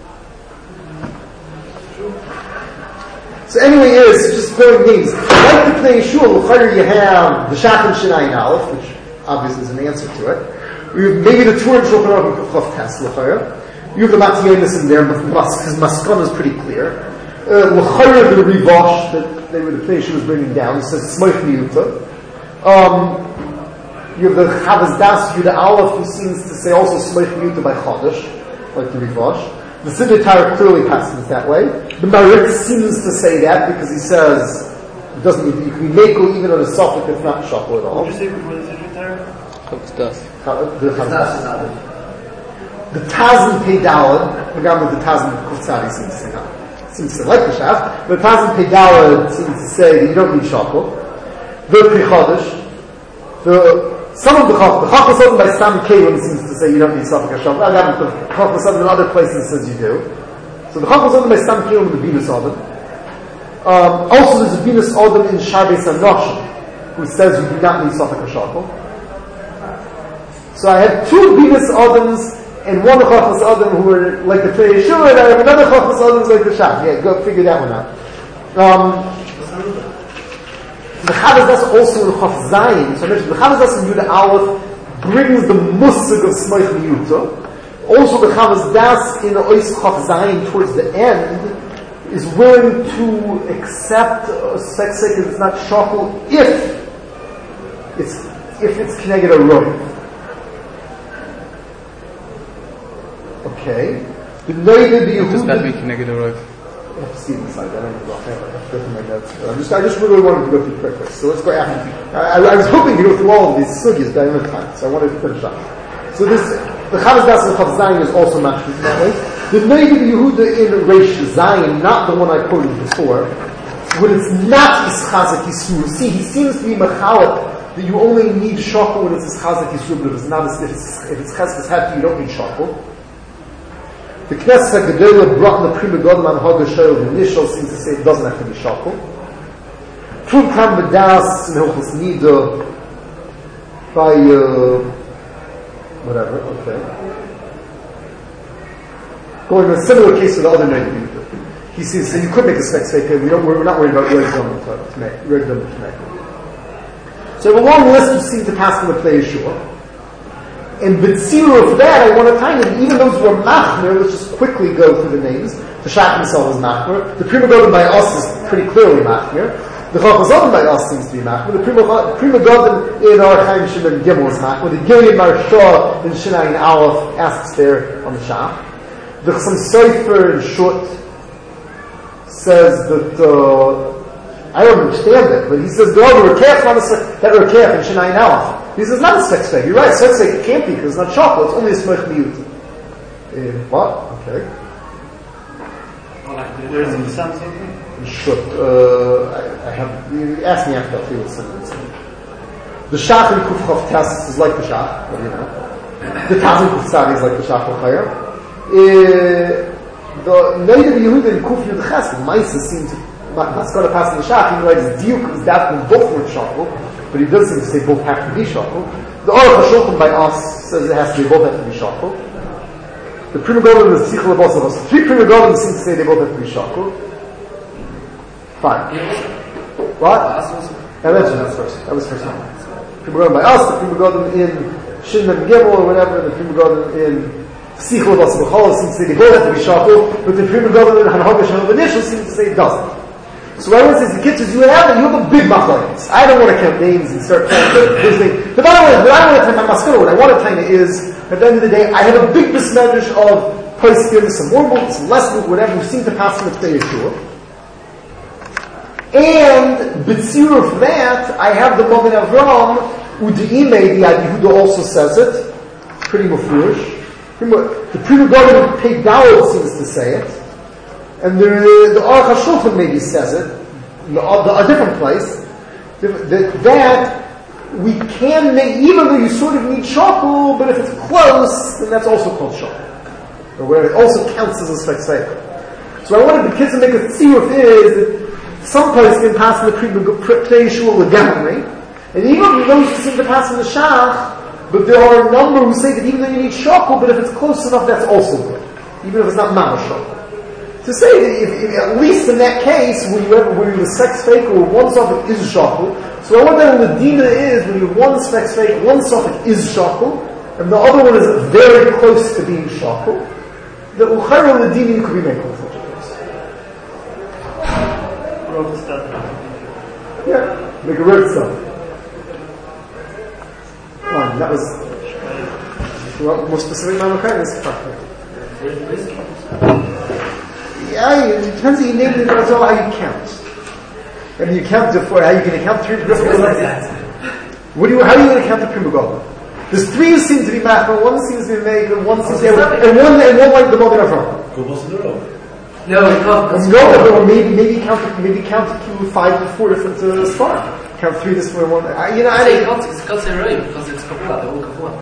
So anyway, it's just going names. Like the Pnei Shul, you have the Shach and Shinayin Aleph, which obviously is an answer to it. You have maybe the Torah and Shulchan Aruch and Chav Tes L'chayr. You have the Matziyanis in there, but his Maskana is pretty clear. L'chayr the Rivosh that the Pnei Shul was bringing down. It says Smoich Miyuta. You have the Chavaz Das Yuda Aleph who seems to say also Smoich Miyuta by Chodesh, like the Rivosh. The Siddur Torah clearly passes that way. The Marik seems to say that because he says it doesn't need to, you can be Meko even on a suffix if not Shachol at all. What did you say before the Siddur Torah? The Tazan Peidalad, the guy with the Tazan Kutzari seems to like the Shach, but the Tazan Peidalad seems to say that you don't need Shachol. The Pri Chodesh, some of the Chachmas Odom by Stam Kalim seems to say you don't need Safek HaShavah. The Chachmas Odom in other places says you do. So the Chachmas Odom by Stam Kalim and the Venus Odom. Also there's a Venus Odom in Sharbei Sanoshim who says you do not need Safek HaShavah. So I have two Venus Odoms and one Chachmas Odom who are like the Pnei Yeshua, and I have another Chachmas Odom who's like the Shach. Yeah, go figure that one out. The Chavaz Das also in Chav Zayin, so I mentioned the Chavaz Das in Yuda Aleph brings the Musig of Smoich Miyuta. Also the Chavaz Das in Ois Chav Zayin towards the end is willing to accept a sex if it's not Shachol if it's Keneged a Roy. Okay. The Noida the Yehuda. Does that mean Keneged a Roy? I have to see inside. I don't know. I just really wanted to go through quickly. So let's go after. I was hoping to go through all of these sugyas, but I don't have time, so I wanted to finish up. So the Chavaz Das and Chav Zayin is also matched in that way. The Noida Yehuda in Reish Zayin, not the one I quoted before, when it's not Ischazak Yisur. See, he seems to be Mechalik that you only need Shachol when it's Ischazak Yisur, but if it's not, if it's Cheskas Hati, you don't need Shachol. The Knesset HaGedolah brought in the Prima Godom on Hagashayel, the initial seems to say it doesn't have to be Shachol. Tum Kam B'das in Hilchos Nida by, whatever, okay. Going in a similar case to the other night, he says, so you could make a spec we're not worried about Reg Dom to make. So I have a long list who seem to pass from the Pnei Yeshua. And B'tzilur of that, I want to tell you that even those who are Machmer, let's just quickly go through the names. The Shach himself is Machmer. The Prima Godom by us is pretty clearly Machmer. The Chachmas Odom by us seems to be Machmer. The Prima Godom in our Chaim Shimon Gimel is Machmer. The Gilead Marsha in Shinayin Aleph asks there on the Shach. The Chassam Sofer in Shut says that, I don't understand it, but he says, the Rekech that Rekech in Shinayin Aleph. He says, not a sex fake. You're right, sex fake can't be because it's not chocolate, it's only a Smoich Miyut. What? Okay. Where is it? Some something? Shut. I have, you asked me after I'll see what's in it. The Shach in Kuf Chav Tes is like the Shach, what do you know? The Taz in Kuf Tzadi is like the Shach L'chayr. The Noida Yehuda in Kuf Yud Ches, the Maisa seem to, that's going to pass in the Shach, he writes Diuk is that when both were Shachol. But he does seem to say both have to be Shachol. The Aruch HaShulchan by us says it has to be both have to be Shachol. The Prima Godom is Tzich Lebos. The three Prima Godom seem to say they both have to be Shachol. Fine. What? I mentioned that first. That was first one. Prima Godom by us, the Prima Godom in Shin Mem Gimel or whatever, the Pri Megadim in Sichel Das B'chol seems to say the goal has to be shakul, but the Pri Megadim in Hanhagash and Initial seems to say it doesn't. So what I want to say is the kids, you have a big machlokes. I don't want to count names and start counting this thing. But I don't want to tell my maskana. What I want to tell you is, at the end of the day, I have a big mismedrash of poskim, some more book, some less book, whatever, who seem to pass in the Pnei Yeshua. And b'tzir of that, I have the Magen Avraham, Udi'ime, the Ad Yehuda also says it, pretty mafurish. The Pri Megadim Pei Dawud seems to say it. And the Aruch HaShulchan maybe says it, a different place, that we can make, even though you sort of need shakul, but if it's close, then that's also called shakul. Or where it also counts as a spectacle. So I wanted the kids to make a tziyuf is that some place can pass in the Pnei Yeshua legamri, and even those who seem to pass in the shach, but there are a number who say that even though you need shakul, but if it's close enough, that's also good. Even if it's not mamash shakul. To say that if at least in that case, when you the sex fake or one suffix is shakul, so I want that on the dina is when you have one sex fake, one suffix is shakul, and the other one is very close to being shakul, the uchayr on the dina you could be making in such a case. Yeah, make a road stuff. Fine, that was more specific Mamakainis. Yeah, it depends how you name it, that's all how you count. And you count to 4, how are you going to count 3? How are you going to count the Pri Megadim? There's 3 who seem to be machmer, 1 seems to be made, and 1 seems to be and one like the Magen Avraham. No, it can't. No, or maybe count to 5 to 4 different spark. Count 3 this way, 1. I say it can't say right because it's Kabbalah, they're all Kabbalah.